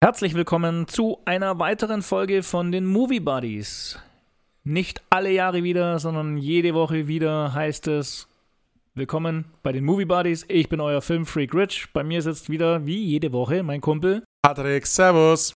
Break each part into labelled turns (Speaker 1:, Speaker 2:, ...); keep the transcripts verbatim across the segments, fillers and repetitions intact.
Speaker 1: Herzlich willkommen zu einer weiteren Folge von den Movie Buddies. Nicht alle Jahre wieder, sondern jede Woche wieder heißt es Willkommen bei den Movie Buddies. Ich bin euer Filmfreak Rich. Bei mir sitzt wieder, wie jede Woche, mein Kumpel
Speaker 2: Patrick. Servus.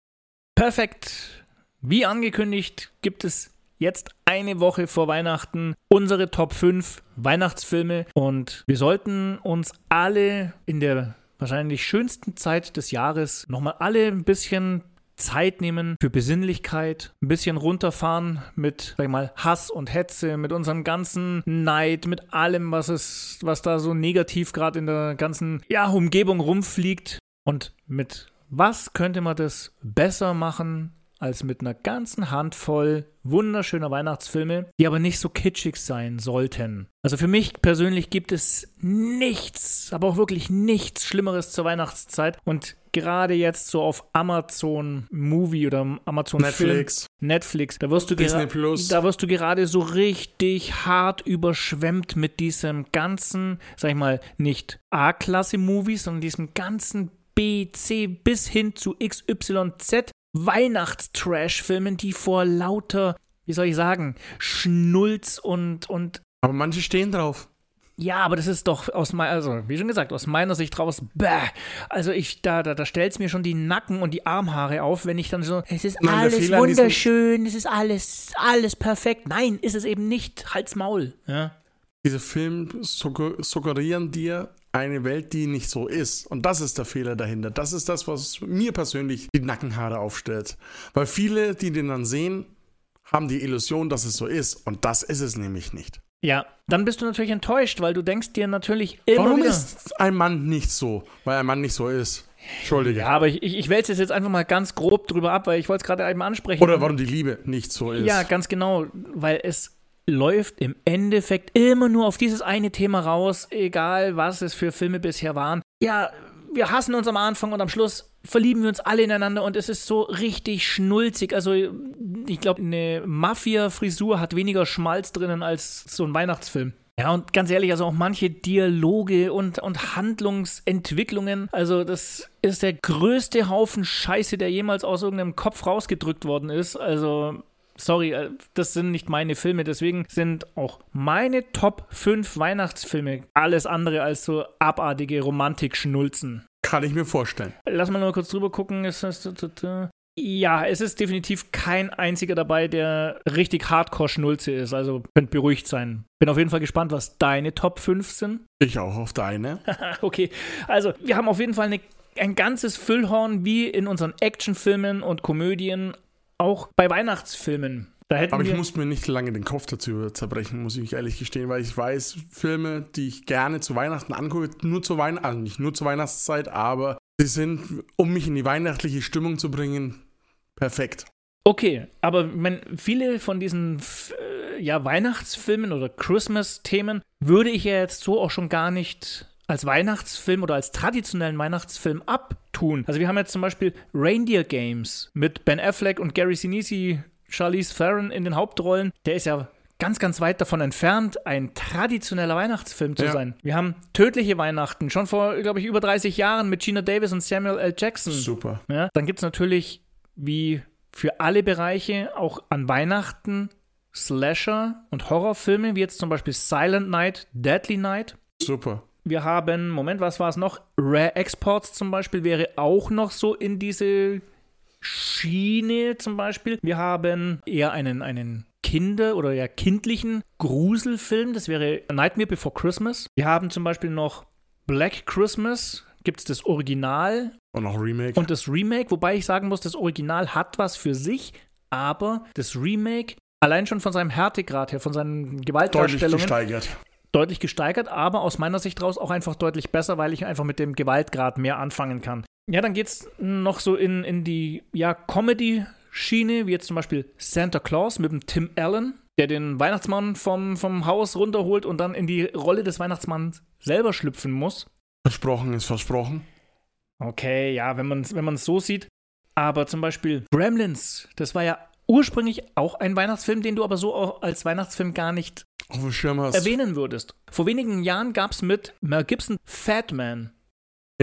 Speaker 1: Perfekt. Wie angekündigt gibt es jetzt eine Woche vor Weihnachten unsere Top fünf Weihnachtsfilme und wir sollten uns alle in der wahrscheinlich schönsten Zeit des Jahres nochmal alle ein bisschen Zeit nehmen für Besinnlichkeit, ein bisschen runterfahren mit, sag ich mal, Hass und Hetze, mit unserem ganzen Neid, mit allem, was es, was da so negativ gerade in der ganzen ja, Umgebung rumfliegt. Und mit was könnte man das besser machen als mit einer ganzen Handvoll wunderschöner Weihnachtsfilme, die aber nicht so kitschig sein sollten. Also für mich persönlich gibt es nichts, aber auch wirklich nichts Schlimmeres zur Weihnachtszeit. Und gerade jetzt so auf Amazon Movie oder Amazon
Speaker 2: Netflix.
Speaker 1: Film, Netflix, da wirst du
Speaker 2: Disney
Speaker 1: gera-
Speaker 2: Plus.
Speaker 1: da wirst du gerade so richtig hart überschwemmt mit diesem ganzen, sag ich mal, nicht A-Klasse-Movies, sondern diesem ganzen B, C bis hin zu X Y Z Weihnachtstrash-Filmen, die vor lauter, wie soll ich sagen, Schnulz und, und
Speaker 2: Aber manche stehen drauf.
Speaker 1: ja, aber das ist doch aus meiner, also wie schon gesagt, aus meiner Sicht raus, bäh. Also ich, da, da, da stellt's mir schon die Nacken und die Armhaare auf, wenn ich dann so, es ist
Speaker 2: Nein, der
Speaker 1: alles
Speaker 2: Fehler an diesem-
Speaker 1: wunderschön, es ist alles, alles perfekt. Nein, ist es eben nicht. Halt's Maul. Ja.
Speaker 2: Diese Filme sugger- suggerieren dir eine Welt, die nicht so ist. Und das ist der Fehler dahinter. Das ist das, was mir persönlich die Nackenhaare aufstellt. Weil viele, die den dann sehen, haben die Illusion, dass es so ist. Und das ist es nämlich nicht.
Speaker 1: Ja, dann bist du natürlich enttäuscht, weil du denkst dir natürlich immer
Speaker 2: Warum
Speaker 1: wieder,
Speaker 2: ist ein Mann nicht so? Weil ein Mann nicht so ist. Entschuldige.
Speaker 1: ja, aber ich, ich, ich wälze es jetzt einfach mal ganz grob drüber ab, weil ich wollte es gerade einmal ansprechen.
Speaker 2: Oder warum die Liebe nicht so ist.
Speaker 1: Ja, ganz genau, weil es läuft im Endeffekt immer nur auf dieses eine Thema raus, egal was es für Filme bisher waren. Ja, wir hassen uns am Anfang und am Schluss verlieben wir uns alle ineinander und es ist so richtig schnulzig. Also ich glaube, eine Mafia-Frisur hat weniger Schmalz drinnen als so ein Weihnachtsfilm. Ja, und ganz ehrlich, also auch manche Dialoge und, und Handlungsentwicklungen, also das ist der größte Haufen Scheiße, der jemals aus irgendeinem Kopf rausgedrückt worden ist. Also sorry, das sind nicht meine Filme, deswegen sind auch meine Top fünf Weihnachtsfilme alles andere als so abartige Romantik-Schnulzen.
Speaker 2: Kann ich mir vorstellen.
Speaker 1: Lass mal nur kurz drüber gucken. Ist das, ja, es ist definitiv kein einziger dabei, der richtig Hardcore-Schnulze ist, also könnt beruhigt sein. Bin auf jeden Fall gespannt, was deine Top fünf sind.
Speaker 2: Ich auch auf deine.
Speaker 1: Okay, also wir haben auf jeden Fall eine, ein ganzes Füllhorn wie in unseren Actionfilmen und Komödien, auch bei Weihnachtsfilmen. Da hätten
Speaker 2: Aber ich
Speaker 1: wir
Speaker 2: muss mir nicht lange den Kopf dazu zerbrechen, muss ich ehrlich gestehen, weil ich weiß, Filme, die ich gerne zu Weihnachten angucke, nur zur Weihnachten, also nicht nur zur Weihnachtszeit, aber sie sind, um mich in die weihnachtliche Stimmung zu bringen, perfekt.
Speaker 1: Okay, aber ich mein, viele von diesen äh, ja, Weihnachtsfilmen oder Christmas-Themen würde ich ja jetzt so auch schon gar nicht als Weihnachtsfilm oder als traditionellen Weihnachtsfilm abtun. Also wir haben jetzt zum Beispiel Reindeer Games mit Ben Affleck und Gary Sinise, Charlize Theron in den Hauptrollen. Der ist ja ganz, ganz weit davon entfernt, ein traditioneller Weihnachtsfilm zu
Speaker 2: Ja.
Speaker 1: sein. Wir haben Tödliche Weihnachten, schon vor, glaube ich, über dreißig Jahren mit Gina Davis und Samuel L. Jackson.
Speaker 2: Super.
Speaker 1: Ja, dann gibt es natürlich, wie für alle Bereiche, auch an Weihnachten Slasher und Horrorfilme, wie jetzt zum Beispiel Silent Night, Deadly Night.
Speaker 2: Super.
Speaker 1: Wir haben, Moment, was war es noch? Rare Exports zum Beispiel wäre auch noch so in diese Schiene zum Beispiel. Wir haben eher einen, einen Kinder- oder ja kindlichen Gruselfilm, das wäre Nightmare Before Christmas. Wir haben zum Beispiel noch Black Christmas, gibt es das Original
Speaker 2: Und auch Remake.
Speaker 1: und das Remake, wobei ich sagen muss, das Original hat was für sich, aber das Remake, allein schon von seinem Härtegrad her, von seinen
Speaker 2: deutlich
Speaker 1: Gewaltdarstellungen,
Speaker 2: gesteigert.
Speaker 1: deutlich gesteigert, aber aus meiner Sicht raus auch einfach deutlich besser, weil ich einfach mit dem Gewaltgrad mehr anfangen kann. Ja, dann geht's noch so in, in die ja, Comedy-Schiene, wie jetzt zum Beispiel Santa Claus mit dem Tim Allen, der den Weihnachtsmann vom, vom Haus runterholt und dann in die Rolle des Weihnachtsmanns selber schlüpfen muss.
Speaker 2: Versprochen ist versprochen.
Speaker 1: Okay, ja, wenn man es wenn man's so sieht. Aber zum Beispiel Gremlins, das war ja ursprünglich auch ein Weihnachtsfilm, den du aber so auch als Weihnachtsfilm gar nicht
Speaker 2: Auf dem Schirm hast.
Speaker 1: erwähnen würdest. Vor wenigen Jahren gab es mit Mel Gibson Fat Man.
Speaker 2: Ja.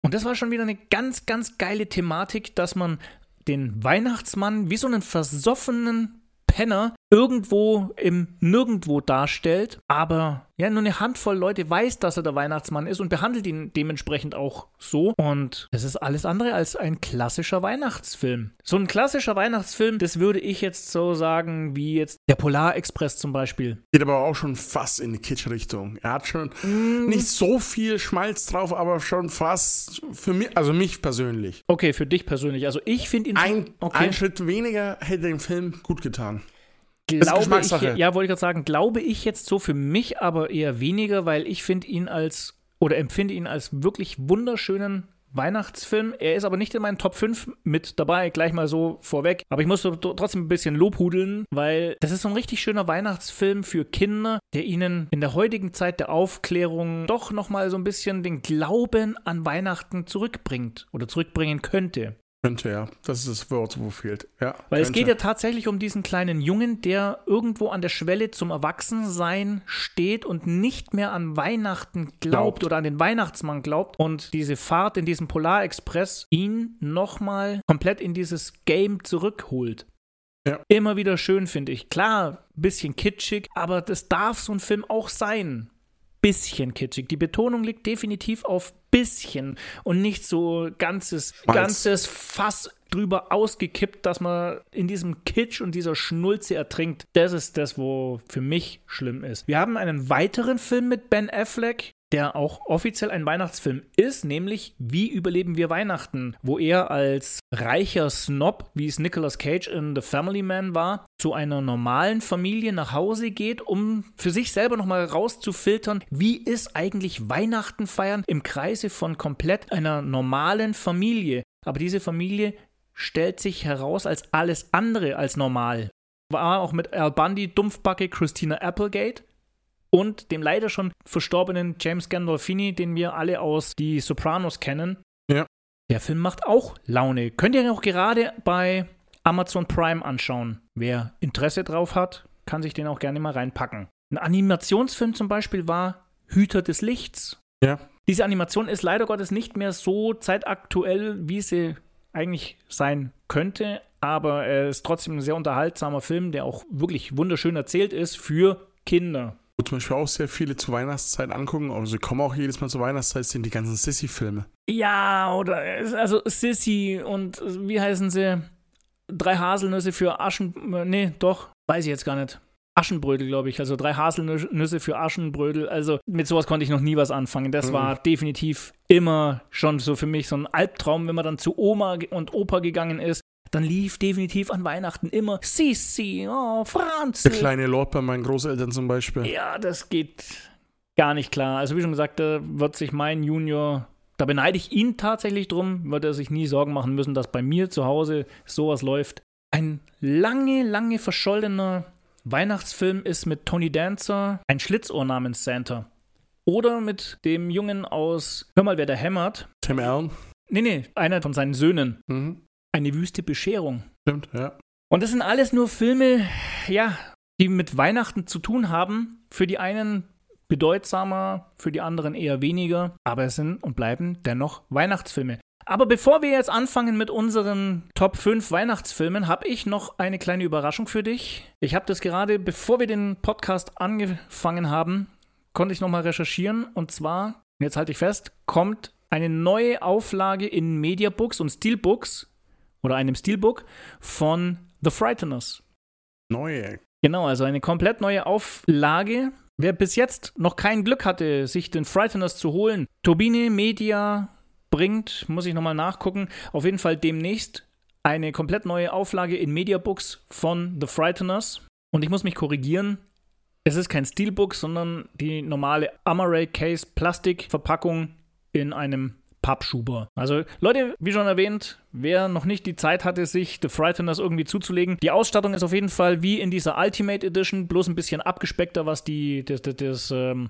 Speaker 1: Und das war schon wieder eine ganz, ganz geile Thematik, dass man den Weihnachtsmann wie so einen versoffenen Penner irgendwo im Nirgendwo darstellt, aber ja, nur eine Handvoll Leute weiß, dass er der Weihnachtsmann ist und behandelt ihn dementsprechend auch so. Und es ist alles andere als ein klassischer Weihnachtsfilm. So ein klassischer Weihnachtsfilm, das würde ich jetzt so sagen, wie jetzt der Polarexpress zum Beispiel.
Speaker 2: Geht aber auch schon fast in die Kitsch-Richtung. Er hat schon mm. nicht so viel Schmalz drauf, aber schon fast für mich, also mich persönlich.
Speaker 1: Okay, für dich persönlich. Also ich finde ihn...
Speaker 2: Ein,
Speaker 1: okay.
Speaker 2: ein Schritt weniger hätte dem Film gut getan.
Speaker 1: Glaube ich, ja, wollte ich gerade sagen, glaube ich jetzt so für mich, aber eher weniger, weil ich finde ihn als, oder empfinde ihn als wirklich wunderschönen Weihnachtsfilm. Er ist aber nicht in meinen Top fünf mit dabei, gleich mal so vorweg. Aber ich muss trotzdem ein bisschen lobhudeln, weil das ist so ein richtig schöner Weihnachtsfilm für Kinder, der ihnen in der heutigen Zeit der Aufklärung doch nochmal so ein bisschen den Glauben an Weihnachten zurückbringt oder zurückbringen könnte.
Speaker 2: Könnte, ja. Das ist das Wort, wo fehlt. Ja,
Speaker 1: Weil
Speaker 2: könnte.
Speaker 1: Es geht ja tatsächlich um diesen kleinen Jungen, der irgendwo an der Schwelle zum Erwachsensein steht und nicht mehr an Weihnachten glaubt, glaubt. oder an den Weihnachtsmann glaubt. Und diese Fahrt in diesem Polarexpress ihn nochmal komplett in dieses Game zurückholt.
Speaker 2: Ja.
Speaker 1: Immer wieder schön, finde ich. Klar, bisschen kitschig, aber das darf so ein Film auch sein. Bisschen kitschig. Die Betonung liegt definitiv auf bisschen und nicht so ganzes, ganzes Fass drüber ausgekippt, dass man in diesem Kitsch und dieser Schnulze ertrinkt. Das ist das, wo für mich schlimm ist. Wir haben einen weiteren Film mit Ben Affleck, der auch offiziell ein Weihnachtsfilm ist, nämlich Wie überleben wir Weihnachten, wo er als reicher Snob, wie es Nicolas Cage in The Family Man war, zu einer normalen Familie nach Hause geht, um für sich selber nochmal rauszufiltern, wie ist eigentlich Weihnachten feiern im Kreise von komplett einer normalen Familie. Aber diese Familie stellt sich heraus als alles andere als normal. War auch mit Al Bundy, Dumpfbacke, Christina Applegate und dem leider schon verstorbenen James Gandolfini, den wir alle aus Die Sopranos kennen.
Speaker 2: Ja.
Speaker 1: Der Film macht auch Laune. Könnt ihr auch gerade bei Amazon Prime anschauen. Wer Interesse drauf hat, kann sich den auch gerne mal reinpacken. Ein Animationsfilm zum Beispiel war Hüter des Lichts.
Speaker 2: Ja.
Speaker 1: Diese Animation ist leider Gottes nicht mehr so zeitaktuell, wie sie eigentlich sein könnte, aber er ist trotzdem ein sehr unterhaltsamer Film, der auch wirklich wunderschön erzählt ist für Kinder.
Speaker 2: Wo zum Beispiel auch sehr viele zur Weihnachtszeit angucken, also sie kommen auch jedes Mal zur Weihnachtszeit, sind die ganzen Sissy-Filme.
Speaker 1: Ja, oder also Sissy und wie heißen sie? Drei Haselnüsse für Aschen... Nee, doch, weiß ich jetzt gar nicht. Aschenbrödel, glaube ich. Also drei Haselnüsse für Aschenbrödel. Also mit sowas konnte ich noch nie was anfangen. Das mhm. war definitiv immer schon so für mich so ein Albtraum, wenn man dann zu Oma und Opa gegangen ist. Dann lief definitiv an Weihnachten immer Sissi, oh, Franz.
Speaker 2: Der kleine Lord bei meinen Großeltern zum Beispiel.
Speaker 1: Ja, das geht gar nicht klar. Also wie schon gesagt, da wird sich mein Junior, da beneide ich ihn tatsächlich drum, wird er sich nie Sorgen machen müssen, dass bei mir zu Hause sowas läuft. Ein lange, lange verschollener Weihnachtsfilm ist mit Tony Dancer, ein Schlitzohr namens Santa. Oder mit dem Jungen aus Hör mal, wer da hämmert.
Speaker 2: Tim Allen?
Speaker 1: Nee, nee, einer von seinen Söhnen.
Speaker 2: Mhm.
Speaker 1: Eine wüste Bescherung.
Speaker 2: Stimmt, ja.
Speaker 1: Und das sind alles nur Filme, ja, die mit Weihnachten zu tun haben. Für die einen bedeutsamer, für die anderen eher weniger. Aber es sind und bleiben dennoch Weihnachtsfilme. Aber bevor wir jetzt anfangen mit unseren Top fünf Weihnachtsfilmen, habe ich noch eine kleine Überraschung für dich. Ich habe das gerade, bevor wir den Podcast angefangen haben, konnte ich nochmal recherchieren. Und zwar, jetzt halte ich fest, kommt eine neue Auflage in Mediabooks und Steelbooks oder einem Steelbook von The Frighteners.
Speaker 2: Neue.
Speaker 1: Genau, also eine komplett neue Auflage. Wer bis jetzt noch kein Glück hatte, sich den Frighteners zu holen, Turbine Media bringt, muss ich nochmal nachgucken, auf jeden Fall demnächst eine komplett neue Auflage in Mediabooks von The Frighteners. Und ich muss mich korrigieren, es ist kein Steelbook, sondern die normale Amaray Case Plastikverpackung in einem Pappschuber. Also Leute, wie schon erwähnt, wer noch nicht die Zeit hatte, sich The Frighteners irgendwie zuzulegen, die Ausstattung ist auf jeden Fall wie in dieser Ultimate Edition, bloß ein bisschen abgespeckter, was die das, das, das ähm,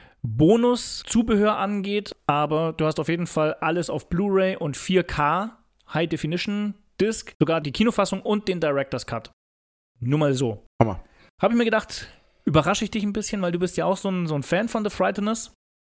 Speaker 1: Bonus-Zubehör angeht, aber du hast auf jeden Fall alles auf Blu-ray und vier K High Definition Disc, sogar die Kinofassung und den Director's Cut. Nur mal so.
Speaker 2: Hammer.
Speaker 1: Habe ich mir gedacht, überrasche ich dich ein bisschen, weil du bist ja auch so ein, so ein Fan von The Frighteners.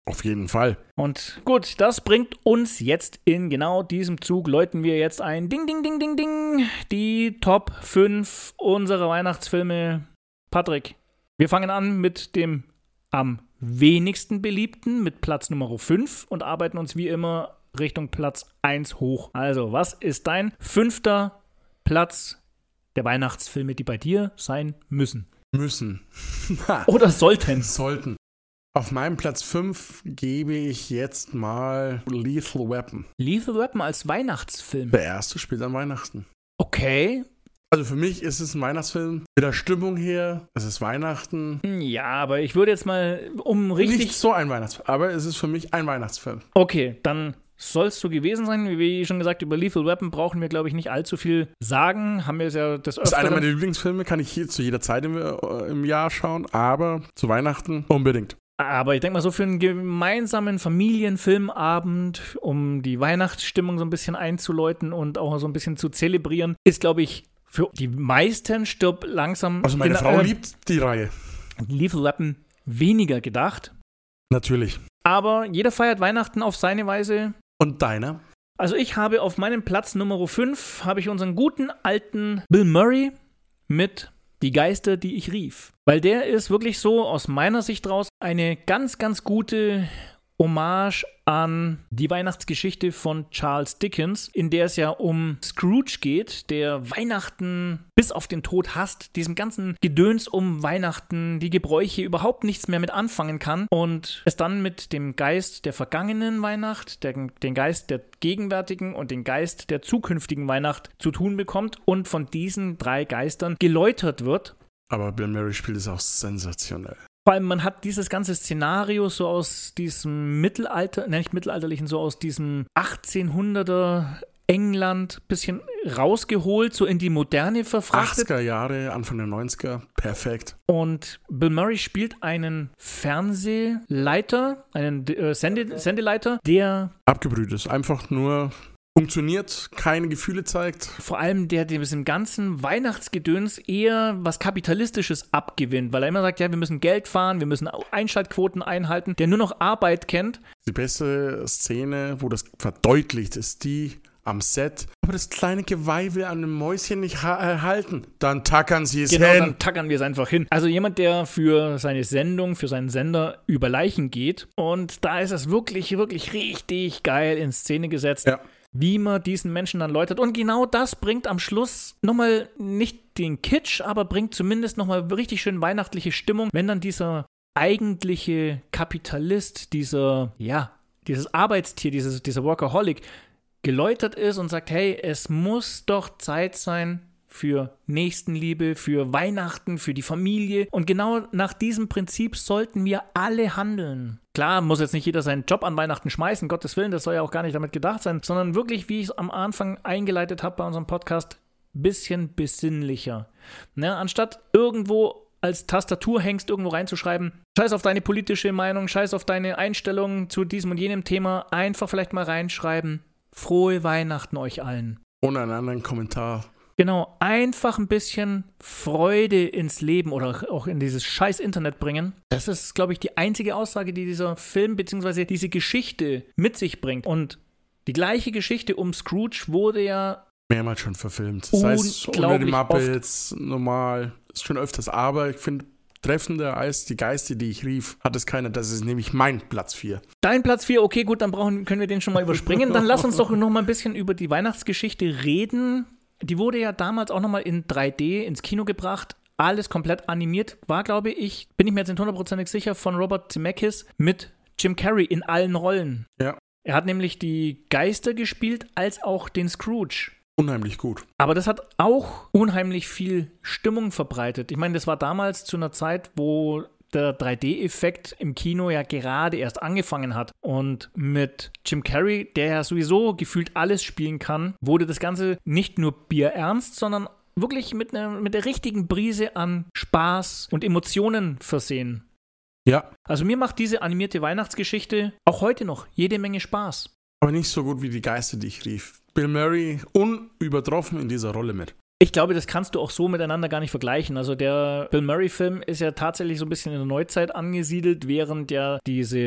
Speaker 2: Auf jeden Fall.
Speaker 1: Und gut, das bringt uns jetzt in genau diesem Zug, läuten wir jetzt ein Ding, Ding, Ding, Ding, Ding, die Top fünf unserer Weihnachtsfilme. Patrick, wir fangen an mit dem am wenigsten beliebten, mit Platz Nummer fünf und arbeiten uns wie immer Richtung Platz eins hoch. Also, was ist dein fünfter Platz der Weihnachtsfilme, die bei dir sein müssen?
Speaker 2: Müssen.
Speaker 1: Oder sollten.
Speaker 2: Sollten. Auf meinem Platz fünf gebe ich jetzt mal Lethal Weapon.
Speaker 1: Lethal Weapon als Weihnachtsfilm?
Speaker 2: Der erste spielt an Weihnachten.
Speaker 1: Okay.
Speaker 2: Also für mich ist es ein Weihnachtsfilm. Mit der Stimmung her, es ist Weihnachten.
Speaker 1: Ja, aber ich würde jetzt mal um richtig...
Speaker 2: Nicht so ein Weihnachtsfilm, aber es ist für mich ein Weihnachtsfilm.
Speaker 1: Okay, dann soll es so gewesen sein. Wie schon gesagt, über Lethal Weapon brauchen wir, glaube ich, nicht allzu viel sagen. Haben wir es ja das
Speaker 2: Das ist einer meiner Lieblingsfilme, kann ich hier zu jeder Zeit im, im Jahr schauen, aber zu Weihnachten unbedingt.
Speaker 1: Aber ich denke mal, so für einen gemeinsamen Familienfilmabend, um die Weihnachtsstimmung so ein bisschen einzuläuten und auch so ein bisschen zu zelebrieren, ist, glaube ich, für die meisten Stirb langsam...
Speaker 2: Also meine
Speaker 1: in,
Speaker 2: Frau
Speaker 1: äh,
Speaker 2: liebt die Reihe.
Speaker 1: Lethal Weapon weniger gedacht.
Speaker 2: Natürlich.
Speaker 1: Aber jeder feiert Weihnachten auf seine Weise.
Speaker 2: Und deiner?
Speaker 1: Also ich habe auf meinem Platz Nummer fünf habe ich unseren guten alten Bill Murray mit Die Geister, die ich rief. Weil der ist wirklich so aus meiner Sicht raus eine ganz, ganz gute Hommage an die Weihnachtsgeschichte von Charles Dickens, in der es ja um Scrooge geht, der Weihnachten bis auf den Tod hasst, diesem ganzen Gedöns um Weihnachten, die Gebräuche überhaupt nichts mehr mit anfangen kann und es dann mit dem Geist der vergangenen Weihnacht, der, den Geist der gegenwärtigen und den Geist der zukünftigen Weihnacht zu tun bekommt und von diesen drei Geistern geläutert wird.
Speaker 2: Aber Bill Murray spielt es auch sensationell.
Speaker 1: Vor allem, man hat dieses ganze Szenario so aus diesem Mittelalter, ne, nicht mittelalterlichen, so aus diesem achtzehnhunderter England bisschen rausgeholt, so in die Moderne verfrachtet.
Speaker 2: achtziger Jahre, Anfang der neunziger, perfekt.
Speaker 1: Und Bill Murray spielt einen Fernsehleiter, einen äh, Sende, Sendeleiter, der
Speaker 2: abgebrüht ist, einfach nur funktioniert, keine Gefühle zeigt.
Speaker 1: Vor allem der dem im ganzen Weihnachtsgedöns eher was Kapitalistisches abgewinnt, weil er immer sagt, ja, wir müssen Geld fahren, wir müssen Einschaltquoten einhalten, der nur noch Arbeit kennt.
Speaker 2: Die beste Szene, wo das verdeutlicht ist, die am Set, aber das kleine Geweih will an einem Mäuschen nicht ha- halten. Dann tackern sie es
Speaker 1: genau,
Speaker 2: hin.
Speaker 1: Genau, dann tackern wir es einfach hin. Also jemand, der für seine Sendung, für seinen Sender über Leichen geht und da ist es wirklich, wirklich richtig geil in Szene gesetzt.
Speaker 2: Ja.
Speaker 1: Wie man diesen Menschen dann läutert. Und genau das bringt am Schluss nochmal nicht den Kitsch, aber bringt zumindest nochmal richtig schön weihnachtliche Stimmung, wenn dann dieser eigentliche Kapitalist, dieser, ja, dieses Arbeitstier, dieses, dieser Workaholic geläutert ist und sagt, hey, es muss doch Zeit sein für Nächstenliebe, für Weihnachten, für die Familie. Und genau nach diesem Prinzip sollten wir alle handeln. Klar, muss jetzt nicht jeder seinen Job an Weihnachten schmeißen, Gottes Willen, das soll ja auch gar nicht damit gedacht sein, sondern wirklich, wie ich es am Anfang eingeleitet habe bei unserem Podcast, bisschen besinnlicher. Ne? Anstatt irgendwo als Tastaturhengst irgendwo reinzuschreiben, scheiß auf deine politische Meinung, scheiß auf deine Einstellung zu diesem und jenem Thema, einfach vielleicht mal reinschreiben, frohe Weihnachten euch allen.
Speaker 2: Ohne einen anderen Kommentar.
Speaker 1: Genau, einfach ein bisschen Freude ins Leben oder auch in dieses scheiß Internet bringen. Das ist, glaube ich, die einzige Aussage, die dieser Film bzw. diese Geschichte mit sich bringt. Und die gleiche Geschichte um Scrooge wurde ja
Speaker 2: mehrmals schon verfilmt. Das heißt, ohne die Muppets, oft. Normal, ist schon öfters. Aber ich finde, treffender als die Geister, die ich rief, hat es keiner. Das ist nämlich mein Platz vier.
Speaker 1: Dein Platz vier, okay, gut, dann brauchen, können wir den schon mal überspringen. Dann lass uns doch noch mal ein bisschen über die Weihnachtsgeschichte reden. Die wurde ja damals auch nochmal in drei D ins Kino gebracht. Alles komplett animiert. War, glaube ich, bin ich mir jetzt nicht hundertprozentig sicher, von Robert Zemeckis mit Jim Carrey in allen Rollen.
Speaker 2: Ja.
Speaker 1: Er hat nämlich die Geister gespielt, als auch den Scrooge.
Speaker 2: Unheimlich gut.
Speaker 1: Aber das hat auch unheimlich viel Stimmung verbreitet. Ich meine, das war damals zu einer Zeit, wo der drei D-Effekt im Kino ja gerade erst angefangen hat. Und mit Jim Carrey, der ja sowieso gefühlt alles spielen kann, wurde das Ganze nicht nur bierernst, sondern wirklich mit, ne, mit der richtigen Brise an Spaß und Emotionen versehen.
Speaker 2: Ja.
Speaker 1: Also mir macht diese animierte Weihnachtsgeschichte auch heute noch jede Menge Spaß.
Speaker 2: Aber nicht so gut wie die Geister, die ich rief. Bill Murray unübertroffen in dieser Rolle mit.
Speaker 1: Ich glaube, das kannst du auch so miteinander gar nicht vergleichen. Also der Bill Murray-Film ist ja tatsächlich so ein bisschen in der Neuzeit angesiedelt, während ja diese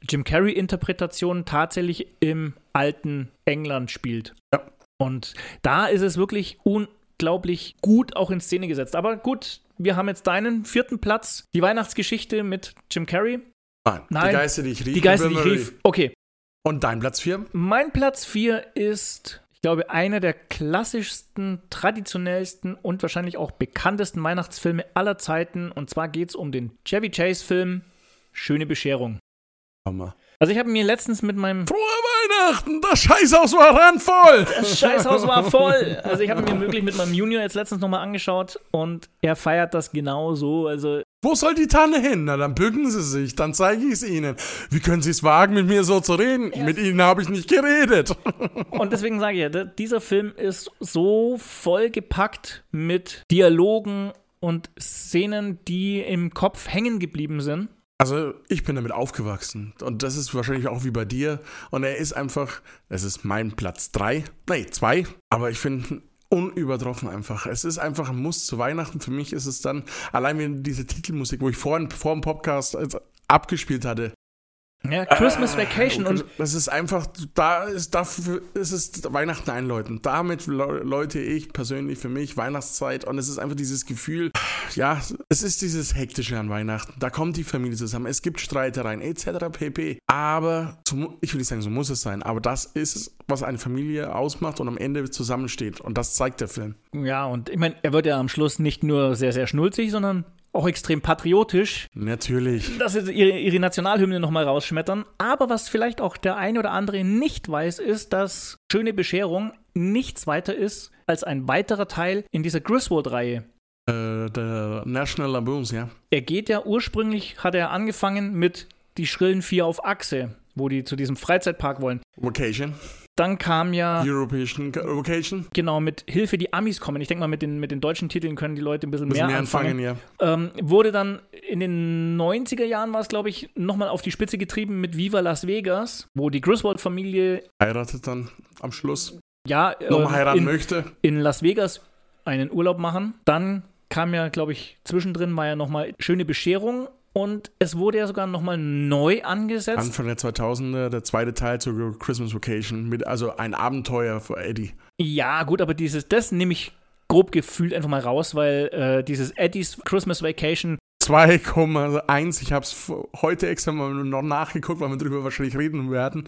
Speaker 1: Jim Carrey-Interpretation tatsächlich im alten England spielt.
Speaker 2: Ja.
Speaker 1: Und da ist es wirklich unglaublich gut auch in Szene gesetzt. Aber gut, wir haben jetzt deinen vierten Platz, die Weihnachtsgeschichte mit Jim Carrey.
Speaker 2: Nein,
Speaker 1: Nein,
Speaker 2: die Geister, die ich rief.
Speaker 1: Die Geister, die ich rief. Okay.
Speaker 2: Und dein Platz vier?
Speaker 1: Mein Platz vier ist, ich glaube, einer der klassischsten, traditionellsten und wahrscheinlich auch bekanntesten Weihnachtsfilme aller Zeiten. Und zwar geht es um den Chevy Chase-Film Schöne Bescherung.
Speaker 2: Hammer.
Speaker 1: Also ich habe mir letztens mit meinem...
Speaker 2: Frohe Weihnachten! Das Scheißhaus war randvoll!
Speaker 1: Das Scheißhaus war voll! Also ich habe mir wirklich mit meinem Junior jetzt letztens nochmal angeschaut und er feiert das genau so. Also
Speaker 2: wo soll die Tanne hin? Na, dann bücken Sie sich, dann zeige ich es Ihnen. Wie können Sie es wagen, mit mir so zu reden? Yes. Mit Ihnen habe ich nicht geredet.
Speaker 1: Und deswegen sage ich ja, dieser Film ist so vollgepackt mit Dialogen und Szenen, die im Kopf hängen geblieben sind.
Speaker 2: Also ich bin damit aufgewachsen und das ist wahrscheinlich auch wie bei dir und er ist einfach, es ist mein Platz drei, nee, zwei, aber ich finde unübertroffen einfach. Es ist einfach ein Muss zu Weihnachten. Für mich ist es dann, allein wenn diese Titelmusik, wo ich vorhin vor dem Podcast abgespielt hatte.
Speaker 1: Ja, Christmas Vacation.
Speaker 2: Äh,
Speaker 1: und
Speaker 2: das ist einfach, da ist dafür ist es Weihnachten einläuten. Damit läute ich persönlich für mich Weihnachtszeit und es ist einfach dieses Gefühl, ja, es ist dieses Hektische an Weihnachten. Da kommt die Familie zusammen, es gibt Streitereien et cetera pp. Aber, so, ich will nicht sagen, so muss es sein, aber das ist es, was eine Familie ausmacht und am Ende zusammensteht und das zeigt der Film.
Speaker 1: Ja, und ich meine, er wird ja am Schluss nicht nur sehr, sehr schnulzig, sondern auch extrem patriotisch.
Speaker 2: Natürlich.
Speaker 1: Dass sie ihre, ihre Nationalhymne nochmal rausschmettern. Aber was vielleicht auch der eine oder andere nicht weiß, ist, dass Schöne Bescherung nichts weiter ist als ein weiterer Teil in dieser Griswold-Reihe.
Speaker 2: Äh, der National Lampoons, ja.
Speaker 1: Er geht ja ursprünglich, hat er angefangen mit Die schrillen Vier auf Achse, wo die zu diesem Freizeitpark wollen.
Speaker 2: Vacation.
Speaker 1: Dann kam ja
Speaker 2: European Vacation.
Speaker 1: Genau, mit Hilfe die Amis kommen. Ich denke mal, mit den, mit den deutschen Titeln können die Leute ein bisschen,
Speaker 2: bisschen
Speaker 1: mehr,
Speaker 2: mehr
Speaker 1: anfangen.
Speaker 2: anfangen. Ja.
Speaker 1: Ähm, wurde dann in den neunziger Jahren, war es glaube ich, nochmal auf die Spitze getrieben mit Viva Las Vegas, wo die Griswold-Familie
Speaker 2: heiratet dann am Schluss.
Speaker 1: Ja,
Speaker 2: nochmal
Speaker 1: ähm,
Speaker 2: heiraten
Speaker 1: in,
Speaker 2: möchte.
Speaker 1: In Las Vegas einen Urlaub machen. Dann kam ja, glaube ich, zwischendrin war ja nochmal Schöne Bescherung. Und es wurde ja sogar nochmal neu angesetzt.
Speaker 2: Anfang der zweitausender, der zweite Teil zur Christmas Vacation, mit, also ein Abenteuer für Eddie.
Speaker 1: Ja, gut, aber dieses, das nehme ich grob gefühlt einfach mal raus, weil äh, dieses Eddies Christmas Vacation
Speaker 2: zwei Komma eins, ich habe es heute extra mal noch nachgeguckt, weil wir darüber wahrscheinlich reden werden,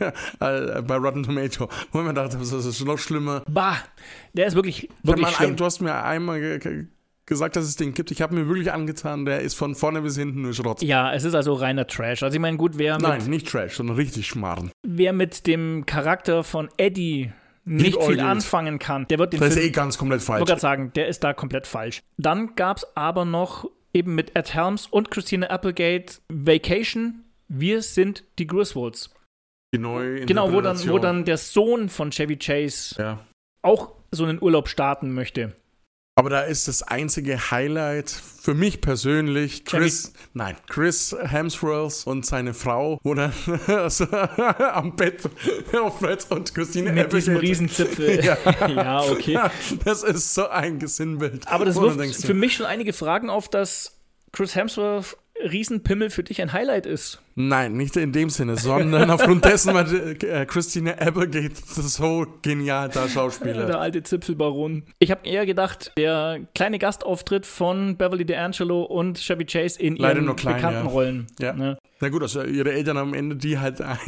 Speaker 2: bei Rotten Tomato, wo ich mir dachte, das ist noch schlimmer.
Speaker 1: Bah, der ist wirklich, wirklich schlimm.
Speaker 2: Ein, du hast mir einmal ge- ge- gesagt, dass es den gibt. Ich habe mir wirklich angetan, der ist von vorne bis hinten nur Schrott.
Speaker 1: Ja, es ist also reiner Trash. Also ich meine, gut, wer
Speaker 2: Nein,
Speaker 1: mit,
Speaker 2: nicht Trash, sondern richtig Schmarrn.
Speaker 1: Wer mit dem Charakter von Eddie nicht viel
Speaker 2: Liebäugelt.
Speaker 1: anfangen kann, der wird den
Speaker 2: das
Speaker 1: Film...
Speaker 2: ist eh ganz komplett falsch.
Speaker 1: Ich wollte gerade sagen, der ist da komplett falsch. Dann gab es aber noch eben mit Ed Helms und Christina Applegate Vacation. Wir sind die Griswolds.
Speaker 2: Die neue
Speaker 1: Genau, wo dann, wo dann der Sohn von Chevy Chase
Speaker 2: ja.
Speaker 1: auch so einen Urlaub starten möchte.
Speaker 2: Aber da ist das einzige Highlight für mich persönlich Chris,
Speaker 1: Chevy.
Speaker 2: nein, Chris Hemsworth und seine Frau, wo dann also, am Bett auf Fred und Christine
Speaker 1: mit diesem Riesenzipfel.
Speaker 2: Ja.
Speaker 1: Ja, okay.
Speaker 2: Das ist so ein Gesinnbild.
Speaker 1: Aber das wirft für mich schon einige Fragen auf, dass Chris Hemsworth Riesenpimmel für dich ein Highlight ist.
Speaker 2: Nein, nicht in dem Sinne, sondern aufgrund dessen, weil äh, Christina Applegate so genial da Schauspieler.
Speaker 1: Der alte Zipfelbaron. Ich habe eher gedacht, der kleine Gastauftritt von Beverly D'Angelo und Chevy Chase in
Speaker 2: Leider
Speaker 1: ihren
Speaker 2: nur klein,
Speaker 1: bekannten
Speaker 2: ja.
Speaker 1: Rollen.
Speaker 2: Ja.
Speaker 1: Ne?
Speaker 2: Na gut, also ihre Eltern am Ende, die halt eine,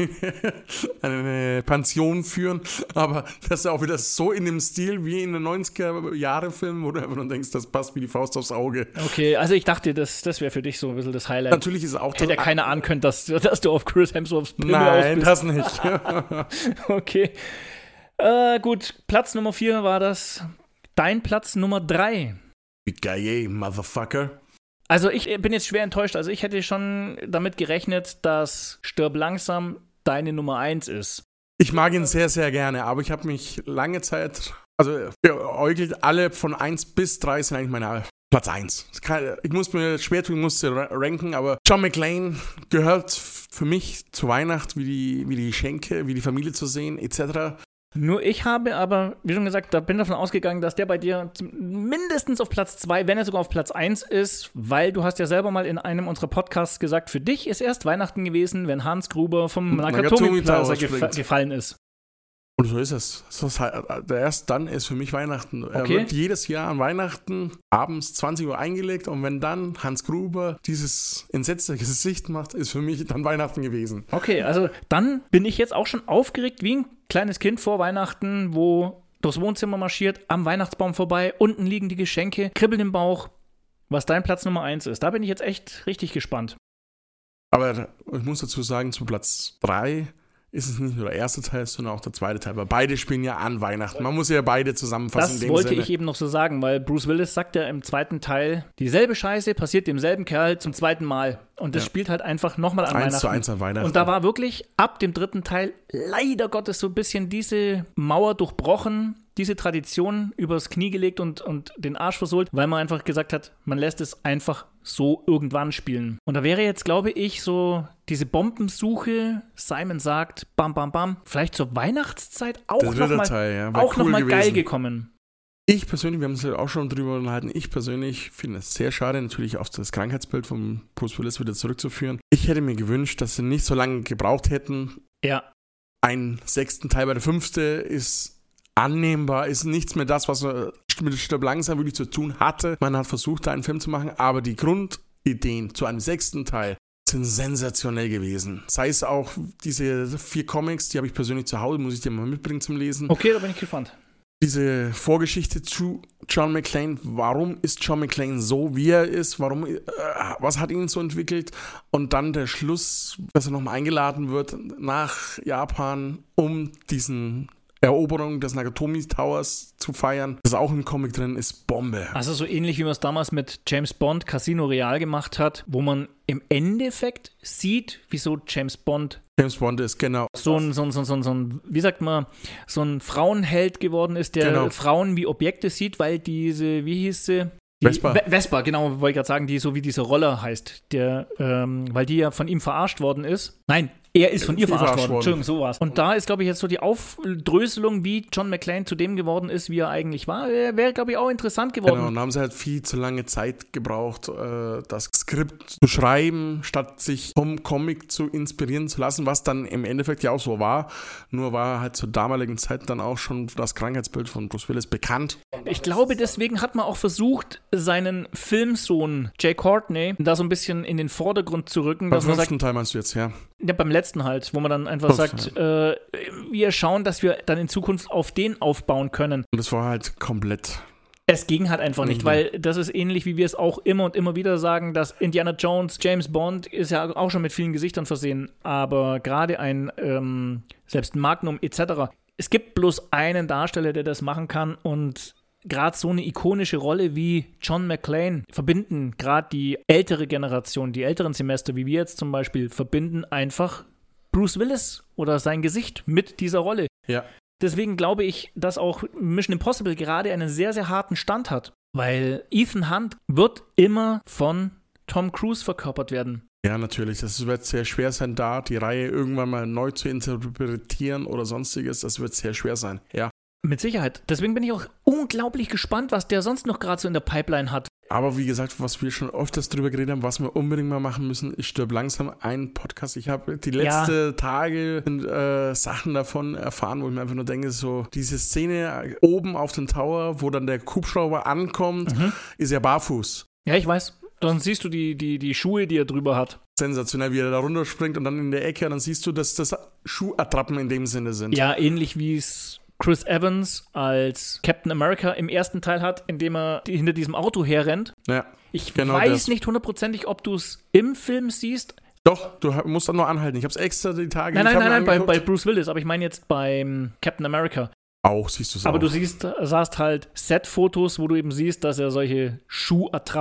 Speaker 2: eine Pension führen, aber das ist auch wieder so in dem Stil wie in den neunziger-Jahre-Filmen, wo du einfach nur denkst, das passt wie die Faust aufs Auge.
Speaker 1: Okay, also ich dachte, das, das wäre für dich so ein bisschen das Highlight.
Speaker 2: Natürlich ist auch...
Speaker 1: Hätte ja keiner ahnen können, dass, dass du auf Chris Hemsworths Pimmel
Speaker 2: Nein,
Speaker 1: aus
Speaker 2: das nicht.
Speaker 1: Okay. Äh, gut, Platz Nummer vier war das. Dein Platz Nummer drei.
Speaker 2: Gaye, Motherfucker.
Speaker 1: Also ich bin jetzt schwer enttäuscht. Also ich hätte schon damit gerechnet, dass Stirb langsam deine Nummer eins ist.
Speaker 2: Ich mag ihn sehr, sehr gerne, aber ich habe mich lange Zeit, also geäugelt, alle von eins bis drei sind eigentlich meine Platz eins. Ich muss mir schwer tun, ich musste ranken, aber John McClane gehört für mich zu Weihnachten, wie die, wie die Geschenke, wie die Familie zu sehen, et cetera.
Speaker 1: Nur ich habe aber, wie schon gesagt, da bin davon ausgegangen, dass der bei dir mindestens auf Platz zwei, wenn er sogar auf Platz eins ist, weil du hast ja selber mal in einem unserer Podcasts gesagt, für dich ist erst Weihnachten gewesen, wenn Hans Gruber vom Nakatomi Plaza gef- gefallen ist.
Speaker 2: Und so ist es. So ist halt, erst dann ist für mich Weihnachten. Okay. Er wird jedes Jahr an Weihnachten abends zwanzig Uhr eingelegt und wenn dann Hans Gruber dieses entsetzte Gesicht macht, ist für mich dann Weihnachten gewesen.
Speaker 1: Okay, also dann bin ich jetzt auch schon aufgeregt wie ein kleines Kind vor Weihnachten, wo durchs Wohnzimmer marschiert, am Weihnachtsbaum vorbei, unten liegen die Geschenke, kribbeln im Bauch, was dein Platz Nummer eins ist. Da bin ich jetzt echt richtig gespannt.
Speaker 2: Aber ich muss dazu sagen, zu Platz drei ist es nicht nur der erste Teil, sondern auch der zweite Teil, weil beide spielen ja an Weihnachten. Man muss ja beide zusammenfassen.
Speaker 1: Das
Speaker 2: in dem
Speaker 1: wollte
Speaker 2: Sinne.
Speaker 1: ich eben noch so sagen, weil Bruce Willis sagt ja im zweiten Teil, dieselbe Scheiße passiert demselben Kerl zum zweiten Mal. Und das ja. spielt halt einfach nochmal an
Speaker 2: eins
Speaker 1: Weihnachten.
Speaker 2: zu eins an Weihnachten.
Speaker 1: Und da war wirklich ab dem dritten Teil leider Gottes so ein bisschen diese Mauer durchbrochen, diese Tradition übers Knie gelegt und, und den Arsch versohlt, weil man einfach gesagt hat, man lässt es einfach so irgendwann spielen. Und da wäre jetzt, glaube ich, so diese Bombensuche, Simon sagt, bam, bam, bam, vielleicht zur Weihnachtszeit auch nochmal
Speaker 2: ja,
Speaker 1: auch
Speaker 2: cool
Speaker 1: noch mal geil gekommen.
Speaker 2: Ich persönlich, wir haben uns ja auch schon drüber unterhalten, ich persönlich finde es sehr schade, natürlich auf das Krankheitsbild von Bruce Willis wieder zurückzuführen. Ich hätte mir gewünscht, dass sie nicht so lange gebraucht hätten.
Speaker 1: Ja.
Speaker 2: Einen sechsten Teil, weil der fünfte ist annehmbar, ist nichts mehr das, was man mit Stirb langsam wirklich zu tun hatte. Man hat versucht, da einen Film zu machen, aber die Grundideen zu einem sechsten Teil sind sensationell gewesen. Sei es auch diese vier Comics, die habe ich persönlich zu Hause, muss ich dir mal mitbringen zum Lesen.
Speaker 1: Okay, da bin ich gespannt.
Speaker 2: Diese Vorgeschichte zu John McClane, warum ist John McClane so, wie er ist, warum, äh, was hat ihn so entwickelt und dann der Schluss, dass er nochmal eingeladen wird nach Japan, um diesen Eroberung des Nakatomi Towers zu feiern. Das ist auch im Comic drin, ist Bombe.
Speaker 1: Also so ähnlich, wie man es damals mit James Bond Casino Royale gemacht hat, wo man im Endeffekt sieht, wieso James Bond
Speaker 2: James Bond ist, genau.
Speaker 1: So ein, so ein, so ein, so ein, wie sagt man, so ein Frauenheld geworden ist, der
Speaker 2: genau.
Speaker 1: Frauen wie Objekte sieht, weil diese, wie hieß sie? Die,
Speaker 2: Vespa.
Speaker 1: Ve- Vespa, genau, wollte ich gerade sagen, die so wie dieser Roller heißt, der, ähm, weil die ja von ihm verarscht worden ist. Nein, er ist von ihr verarscht, verarscht worden. worden. Entschuldigung, sowas. Und da ist, glaube ich, jetzt so die Aufdröselung, wie John McClane zu dem geworden ist, wie er eigentlich war, wäre, glaube ich, auch interessant geworden.
Speaker 2: Genau, und da haben sie halt viel zu lange Zeit gebraucht, äh, das Skript zu schreiben, statt sich vom Comic zu inspirieren zu lassen, was dann im Endeffekt ja auch so war. Nur war halt zur damaligen Zeit dann auch schon das Krankheitsbild von Bruce Willis bekannt.
Speaker 1: Ich glaube, deswegen hat man auch versucht, seinen Filmsohn Jay Courtney da so ein bisschen in den Vordergrund zu rücken.
Speaker 2: Beim fünften Teil meinst du jetzt, ja?
Speaker 1: Ja, beim letzten halt, wo man dann einfach Fünf, sagt, ja. äh, wir schauen, dass wir dann in Zukunft auf den aufbauen können.
Speaker 2: Und das war halt komplett...
Speaker 1: Es ging halt einfach nicht, weil das ist ähnlich, wie wir es auch immer und immer wieder sagen, dass Indiana Jones, James Bond ist ja auch schon mit vielen Gesichtern versehen, aber gerade ein, ähm, selbst ein Magnum et cetera. Es gibt bloß einen Darsteller, der das machen kann und gerade so eine ikonische Rolle wie John McClane verbinden gerade die ältere Generation, die älteren Semester, wie wir jetzt zum Beispiel, verbinden einfach Bruce Willis oder sein Gesicht mit dieser Rolle.
Speaker 2: Ja.
Speaker 1: Deswegen glaube ich, dass auch Mission Impossible gerade einen sehr, sehr harten Stand hat, weil Ethan Hunt wird immer von Tom Cruise verkörpert werden.
Speaker 2: Ja, natürlich. Das wird sehr schwer sein, da die Reihe irgendwann mal neu zu interpretieren oder sonstiges. Das wird sehr schwer sein, ja.
Speaker 1: Mit Sicherheit. Deswegen bin ich auch unglaublich gespannt, was der sonst noch gerade so in der Pipeline hat.
Speaker 2: Aber wie gesagt, was wir schon öfters drüber geredet haben, was wir unbedingt mal machen müssen, ich stirb langsam einen Podcast. Ich habe die letzten ja. Tage äh, Sachen davon erfahren, wo ich mir einfach nur denke, so diese Szene oben auf dem Tower, wo dann der Hubschrauber ankommt, mhm. ist ja barfuß.
Speaker 1: Ja, ich weiß. Dann siehst du die, die, die Schuhe, die er drüber hat.
Speaker 2: Sensationell, wie er da runterspringt und dann in der Ecke, dann siehst du, dass das Schuhattrappen in dem Sinne sind.
Speaker 1: Ja, ähnlich wie es Chris Evans als Captain America im ersten Teil hat, indem er die, hinter diesem Auto herrennt.
Speaker 2: Ja,
Speaker 1: ich
Speaker 2: genau
Speaker 1: weiß
Speaker 2: das.
Speaker 1: nicht hundertprozentig, ob du es im Film siehst.
Speaker 2: Doch, du musst dann nur anhalten. Ich habe es extra die Tage...
Speaker 1: Nein, nein, nein, nein bei, bei Bruce Willis, aber ich meine jetzt beim Captain America.
Speaker 2: Auch siehst du es auch.
Speaker 1: Aber du siehst, sahst halt Set-Fotos, wo du eben siehst, dass er solche Schuhattrappen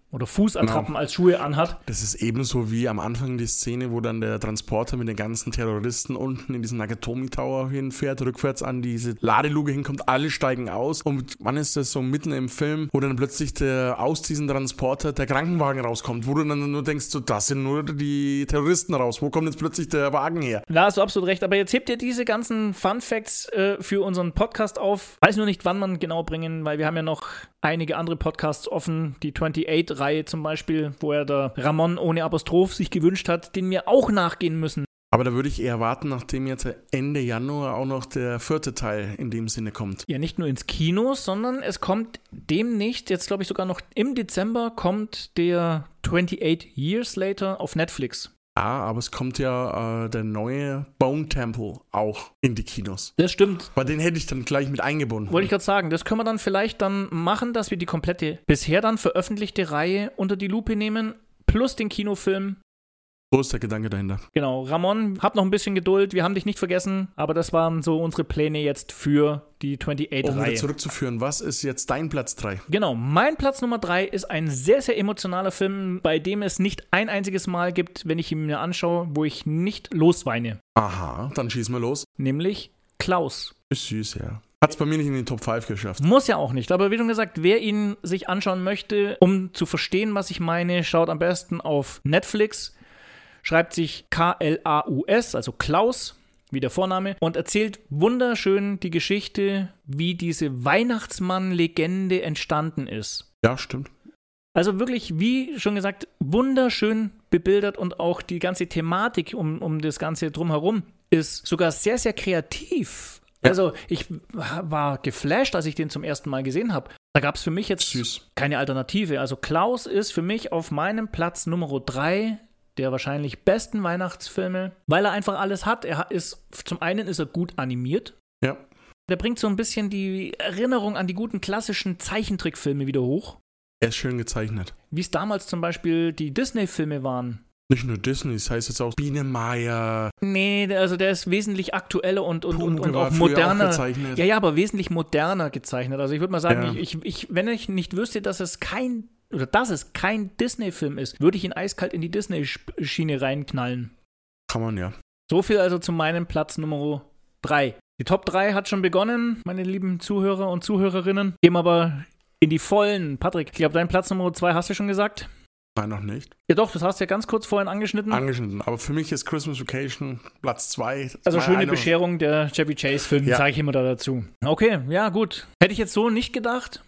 Speaker 1: oder Fußattrappen genau. als Schuhe anhat.
Speaker 2: Das ist ebenso wie am Anfang die Szene, wo dann der Transporter mit den ganzen Terroristen unten in diesen Nakatomi Tower hinfährt, rückwärts an diese Ladeluke hinkommt, alle steigen aus und wann ist das so mitten im Film, wo dann plötzlich der, aus diesem Transporter der Krankenwagen rauskommt, wo du dann nur denkst, so, das sind nur die Terroristen raus, wo kommt jetzt plötzlich der Wagen her?
Speaker 1: Da hast du absolut recht, aber jetzt hebt ihr diese ganzen Fun Facts äh, für unseren Podcast auf. Weiß nur nicht, wann man genau bringen, weil wir haben ja noch einige andere Podcasts offen, die achtundzwanzig-Reihe zum Beispiel, wo er der Ramon ohne Apostroph sich gewünscht hat, den wir auch nachgehen müssen.
Speaker 2: Aber da würde ich eher warten, nachdem jetzt Ende Januar auch noch der vierte Teil in dem Sinne kommt.
Speaker 1: Ja, nicht nur ins Kino, sondern es kommt demnächst, jetzt glaube ich sogar noch im Dezember, kommt der achtundachtzig Years Later auf Netflix.
Speaker 2: Ja, aber es kommt ja äh, der neue Bone Temple auch in die Kinos.
Speaker 1: Das stimmt.
Speaker 2: Weil den hätte ich dann gleich mit eingebunden.
Speaker 1: Wollte ich gerade sagen, das können wir dann vielleicht dann machen, dass wir die komplette bisher dann veröffentlichte Reihe unter die Lupe nehmen, plus den Kinofilm.
Speaker 2: So ist der Gedanke dahinter.
Speaker 1: Genau. Ramon, hab noch ein bisschen Geduld. Wir haben dich nicht vergessen, aber das waren so unsere Pläne jetzt für die achtundachtzig-Reihe.
Speaker 2: Um wieder zurückzuführen, was ist jetzt dein Platz drei?
Speaker 1: Genau. Mein Platz Nummer drei ist ein sehr, sehr emotionaler Film, bei dem es nicht ein einziges Mal gibt, wenn ich ihn mir anschaue, wo ich nicht losweine.
Speaker 2: Aha, dann schieß mal los.
Speaker 1: Nämlich Klaus.
Speaker 2: Ist süß, ja. Hat es bei mir nicht in den Top fünf geschafft.
Speaker 1: Muss ja auch nicht, aber wie schon gesagt, wer ihn sich anschauen möchte, um zu verstehen, was ich meine, schaut am besten auf Netflix. Schreibt sich K L A U S, also Klaus, wie der Vorname, und erzählt wunderschön die Geschichte, wie diese Weihnachtsmann-Legende entstanden ist.
Speaker 2: Ja, stimmt.
Speaker 1: Also wirklich, wie schon gesagt, wunderschön bebildert und auch die ganze Thematik um, um das Ganze drumherum ist sogar sehr, sehr kreativ. Ja. Also ich war geflasht, als ich den zum ersten Mal gesehen habe. Da gab es für mich jetzt
Speaker 2: Süß.
Speaker 1: keine Alternative. Also Klaus ist für mich auf meinem Platz Nummer drei der wahrscheinlich besten Weihnachtsfilme, weil er einfach alles hat. Er ist, zum einen ist er gut animiert.
Speaker 2: Ja.
Speaker 1: Der bringt so ein bisschen die Erinnerung an die guten klassischen Zeichentrickfilme wieder hoch.
Speaker 2: Er ist schön gezeichnet.
Speaker 1: Wie es damals zum Beispiel die Disney-Filme waren.
Speaker 2: Nicht nur Disney, das heißt jetzt auch Biene Meier.
Speaker 1: Nee, also der ist wesentlich aktueller und, und, und, und auch
Speaker 2: moderner. Auch
Speaker 1: ja, ja, aber wesentlich moderner gezeichnet. Also ich würde mal sagen,
Speaker 2: ja.
Speaker 1: ich, ich, wenn ich nicht wüsste, dass es kein oder dass es kein Disney-Film ist, würde ich ihn eiskalt in die Disney-Schiene reinknallen.
Speaker 2: Kann man ja.
Speaker 1: So viel also zu meinem Platz Nummer drei. Die Top drei hat schon begonnen, meine lieben Zuhörer und Zuhörerinnen. Gehen wir aber in die Vollen. Patrick, ich glaube, deinen Platz Nummer zwei hast du schon gesagt.
Speaker 2: Nein, noch nicht.
Speaker 1: Ja doch, das hast du ja ganz kurz vorhin angeschnitten.
Speaker 2: Angeschnitten, aber für mich ist Christmas Vacation Platz zwei.
Speaker 1: Also schöne eine. Bescherung der Chevy Chase-Film, ja. Sage ich immer da dazu. Okay, ja gut. Hätte ich jetzt so nicht gedacht.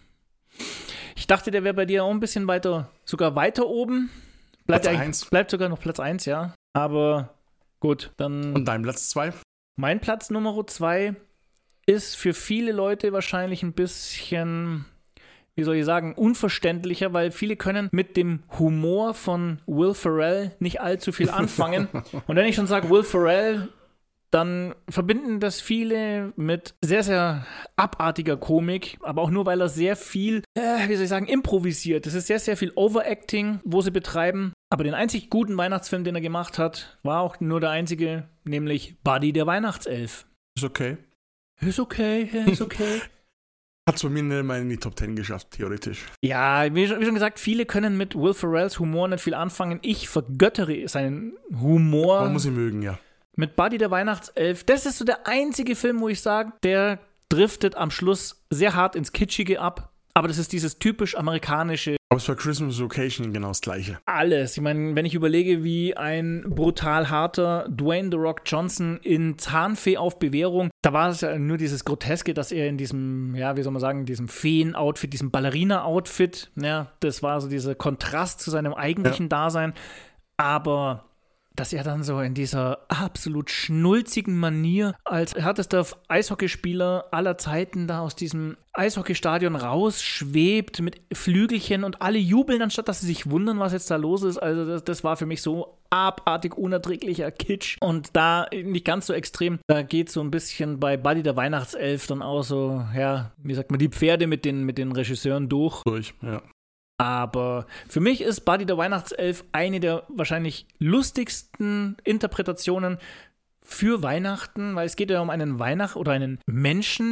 Speaker 1: Ich dachte, der wäre bei dir auch ein bisschen weiter, sogar weiter oben. Bleibt
Speaker 2: Platz eins.
Speaker 1: Bleibt sogar noch Platz eins, ja. Aber gut, dann...
Speaker 2: Und dein Platz zwei?
Speaker 1: Mein Platz Nummer zwei ist für viele Leute wahrscheinlich ein bisschen, wie soll ich sagen, unverständlicher, weil viele können mit dem Humor von Will Ferrell nicht allzu viel anfangen. Und wenn ich schon sage Will Ferrell, dann verbinden das viele mit sehr, sehr abartiger Komik, aber auch nur, weil er sehr viel, äh, wie soll ich sagen, improvisiert. Das ist sehr, sehr viel Overacting, wo sie betreiben. Aber den einzig guten Weihnachtsfilm, den er gemacht hat, war auch nur der einzige, nämlich Buddy der Weihnachtself.
Speaker 2: Ist okay.
Speaker 1: Ist okay, ist okay.
Speaker 2: Hat es bei mir nicht mal in die Top Ten geschafft, theoretisch.
Speaker 1: Ja, wie schon, wie schon gesagt, viele können mit Will Ferrells Humor nicht viel anfangen. Ich vergöttere seinen Humor.
Speaker 2: Man muss ihn mögen, ja.
Speaker 1: Mit Buddy der Weihnachtself, das ist so der einzige Film, wo ich sage, der driftet am Schluss sehr hart ins Kitschige ab. Aber das ist dieses typisch amerikanische.
Speaker 2: Aber es war Christmas Vacation genau das Gleiche.
Speaker 1: Alles. Ich meine, wenn ich überlege, wie ein brutal harter Dwayne The Rock Johnson in Zahnfee auf Bewährung, da war es ja nur dieses Groteske, dass er in diesem, ja, wie soll man sagen, diesem Feen-Outfit, diesem Ballerina-Outfit, ja, das war so dieser Kontrast zu seinem eigentlichen ja. Dasein. Aber dass er dann so in dieser absolut schnulzigen Manier als härtester Eishockeyspieler aller Zeiten da aus diesem Eishockeystadion rausschwebt mit Flügelchen und alle jubeln, anstatt dass sie sich wundern, was jetzt da los ist. Also das, das war für mich so abartig unerträglicher Kitsch. Und da nicht ganz so extrem, da geht so ein bisschen bei Buddy der Weihnachtself dann auch so, ja, wie sagt man, die Pferde mit den, mit den Regisseuren durch.
Speaker 2: Durch, ja.
Speaker 1: Aber für mich ist Buddy der Weihnachtself eine der wahrscheinlich lustigsten Interpretationen für Weihnachten, weil es geht ja um einen Weihnacht oder einen Menschen,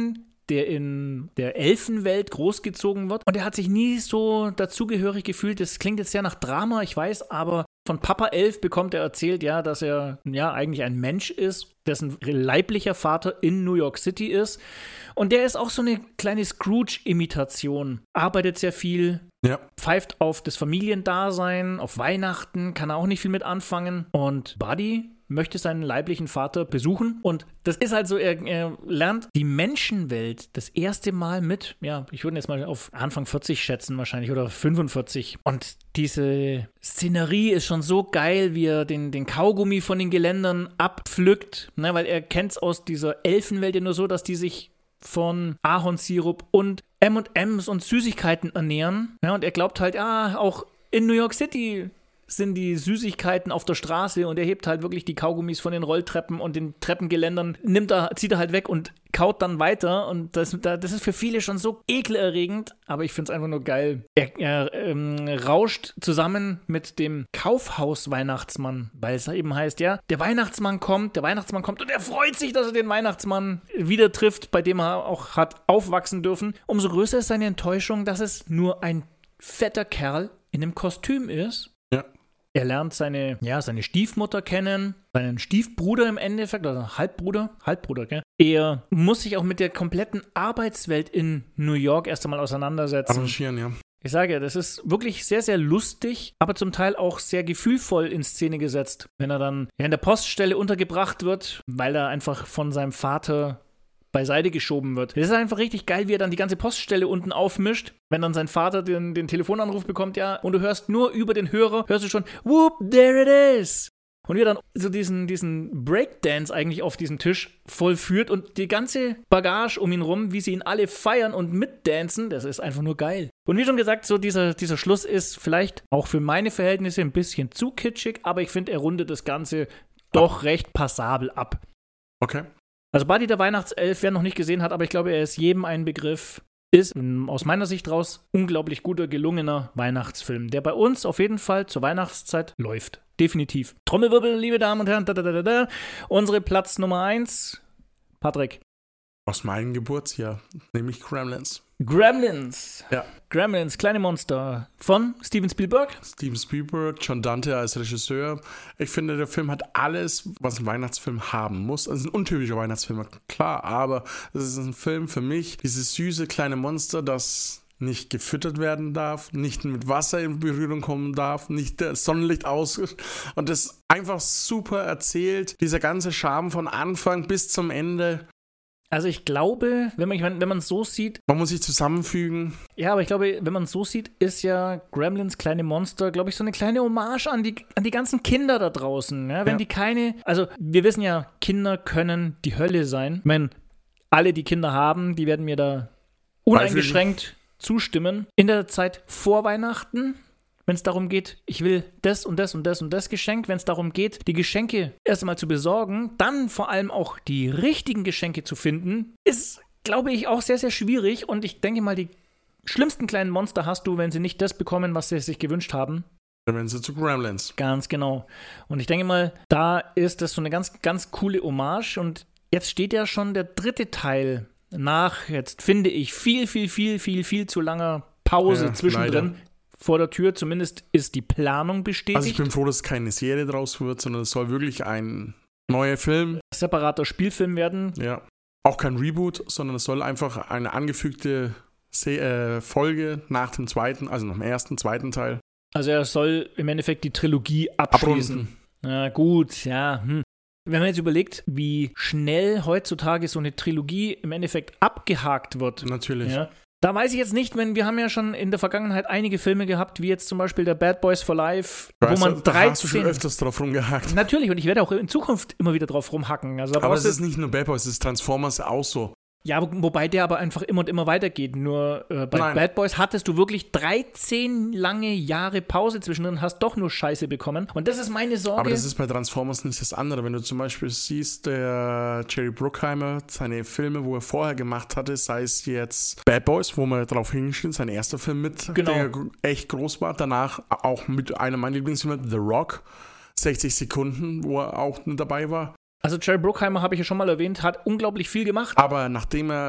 Speaker 1: der in der Elfenwelt großgezogen wird. Und er hat sich nie so dazugehörig gefühlt. Das klingt jetzt sehr nach Drama, ich weiß, aber von Papa Elf bekommt er erzählt, ja, dass er ja eigentlich ein Mensch ist, dessen leiblicher Vater in New York City ist. Und der ist auch so eine kleine Scrooge-Imitation. Arbeitet sehr viel,
Speaker 2: Ja.
Speaker 1: pfeift auf das Familiendasein, auf Weihnachten, kann er auch nicht viel mit anfangen. Und Buddy möchte seinen leiblichen Vater besuchen. Und das ist halt so, er, er lernt die Menschenwelt das erste Mal mit, ja, ich würde jetzt mal auf Anfang vierzig schätzen wahrscheinlich oder fünfundvierzig. Und diese Szenerie ist schon so geil, wie er den, den Kaugummi von den Geländern abpflückt, ne, weil er kennt es aus dieser Elfenwelt ja nur so, dass die sich von Ahornsirup und M und M's und Süßigkeiten ernähren. Ja, und er glaubt halt, ah, auch in New York City sind die Süßigkeiten auf der Straße und er hebt halt wirklich die Kaugummis von den Rolltreppen und den Treppengeländern, nimmt er, zieht er halt weg und kaut dann weiter und das, das ist für viele schon so ekelerregend, aber ich finde es einfach nur geil. Er, er ähm, rauscht zusammen mit dem Kaufhaus-Weihnachtsmann, weil es eben heißt, ja, der Weihnachtsmann kommt, der Weihnachtsmann kommt und er freut sich, dass er den Weihnachtsmann wieder trifft, bei dem er auch hat aufwachsen dürfen. Umso größer ist seine Enttäuschung, dass es nur ein fetter Kerl in einem Kostüm ist.
Speaker 2: Ja.
Speaker 1: Er lernt seine, ja, seine Stiefmutter kennen, seinen Stiefbruder im Endeffekt, oder Halbbruder, Halbbruder, gell? Er muss sich auch mit der kompletten Arbeitswelt in New York erst einmal auseinandersetzen.
Speaker 2: Arrangieren, ja.
Speaker 1: Ich sage ja, das ist wirklich sehr, sehr lustig, aber zum Teil auch sehr gefühlvoll in Szene gesetzt. Wenn er dann ja, in der Poststelle untergebracht wird, weil er einfach von seinem Vater beiseite geschoben wird. Das ist einfach richtig geil, wie er dann die ganze Poststelle unten aufmischt, wenn dann sein Vater den, den Telefonanruf bekommt, ja, und du hörst nur über den Hörer, hörst du schon, whoop, there it is. Und wie er dann so diesen, diesen Breakdance eigentlich auf diesem Tisch vollführt und die ganze Bagage um ihn rum, wie sie ihn alle feiern und mitdancen, das ist einfach nur geil. Und wie schon gesagt, so dieser, dieser Schluss ist vielleicht auch für meine Verhältnisse ein bisschen zu kitschig, aber ich finde, er rundet das Ganze doch ab. recht passabel ab.
Speaker 2: Okay.
Speaker 1: Also Buddy der Weihnachtself, wer noch nicht gesehen hat, aber ich glaube, er ist jedem ein Begriff, ist aus meiner Sicht raus unglaublich guter, gelungener Weihnachtsfilm, der bei uns auf jeden Fall zur Weihnachtszeit läuft. Definitiv. Trommelwirbel, liebe Damen und Herren, da, da, da, da. Unsere Platz Nummer eins, Patrick.
Speaker 2: Aus meinem Geburtsjahr, nämlich Gremlins.
Speaker 1: Gremlins.
Speaker 2: Ja.
Speaker 1: Gremlins, kleine Monster von Steven Spielberg.
Speaker 2: Steven Spielberg, John Dante als Regisseur. Ich finde, der Film hat alles, was ein Weihnachtsfilm haben muss. Also ein untypischer Weihnachtsfilm, klar, aber es ist ein Film für mich, dieses süße kleine Monster, das nicht gefüttert werden darf, nicht mit Wasser in Berührung kommen darf, nicht das Sonnenlicht aus und das einfach super erzählt. Dieser ganze Charme von Anfang bis zum Ende.
Speaker 1: Also ich glaube, wenn man wenn man es so sieht...
Speaker 2: Man muss sich zusammenfügen.
Speaker 1: Ja, aber ich glaube, wenn man es so sieht, ist ja Gremlins kleine Monster, glaube ich, so eine kleine Hommage an die, an die ganzen Kinder da draußen. Ja? Wenn ja. die keine... Also wir wissen ja, Kinder können die Hölle sein. Ich meine, alle, die Kinder haben, die werden mir da uneingeschränkt zustimmen. In der Zeit vor Weihnachten, wenn es darum geht, ich will das und das und das und das Geschenk, wenn es darum geht, die Geschenke erst einmal zu besorgen, dann vor allem auch die richtigen Geschenke zu finden, ist, glaube ich, auch sehr, sehr schwierig. Und ich denke mal, die schlimmsten kleinen Monster hast du, wenn sie nicht das bekommen, was sie sich gewünscht haben.
Speaker 2: Dann werden sie zu Gremlins.
Speaker 1: Ganz genau. Und ich denke mal, da ist das so eine ganz, ganz coole Hommage. Und jetzt steht ja schon der dritte Teil nach, jetzt finde ich, viel, viel, viel, viel, viel zu langer Pause ja, zwischendrin. Leider. Vor der Tür, zumindest ist die Planung bestätigt.
Speaker 2: Also ich bin froh, dass keine Serie draus wird, sondern es soll wirklich ein neuer Film.
Speaker 1: Separater Spielfilm werden.
Speaker 2: Ja. Auch kein Reboot, sondern es soll einfach eine angefügte Se- äh, Folge nach dem zweiten, also nach dem ersten, zweiten Teil.
Speaker 1: Also er soll im Endeffekt die Trilogie abschließen. Abrunden. Ja, gut, ja. Hm. Wenn man jetzt überlegt, wie schnell heutzutage so eine Trilogie im Endeffekt abgehakt wird.
Speaker 2: Natürlich.
Speaker 1: Ja, da weiß ich jetzt nicht, wenn wir haben ja schon in der Vergangenheit einige Filme gehabt, wie jetzt zum Beispiel der Bad Boys for Life,
Speaker 2: weißt
Speaker 1: wo man
Speaker 2: du,
Speaker 1: dreizehn...
Speaker 2: Da hast du schon öfters drauf rumgehackt.
Speaker 1: Natürlich, und ich werde auch in Zukunft immer wieder drauf rumhacken. Also,
Speaker 2: aber es ist nicht nur Bad Boys, es ist Transformers auch so.
Speaker 1: Ja, wobei der aber einfach immer und immer weitergeht. Nur äh, bei Nein. Bad Boys hattest du wirklich dreizehn lange Jahre Pause zwischendrin, hast doch nur Scheiße bekommen. Und das ist meine Sorge.
Speaker 2: Aber das ist bei Transformers nicht das andere. Wenn du zum Beispiel siehst, der Jerry Bruckheimer, seine Filme, wo er vorher gemacht hatte, sei es jetzt Bad Boys, wo wir drauf hingestellt, sein erster Film mit,
Speaker 1: genau.
Speaker 2: der echt groß war. Danach auch mit einem meiner Lieblingsfilme, The Rock, sechzig Sekunden, wo er auch dabei war.
Speaker 1: Also Jerry Bruckheimer, habe ich ja schon mal erwähnt, hat unglaublich viel gemacht.
Speaker 2: Aber nachdem er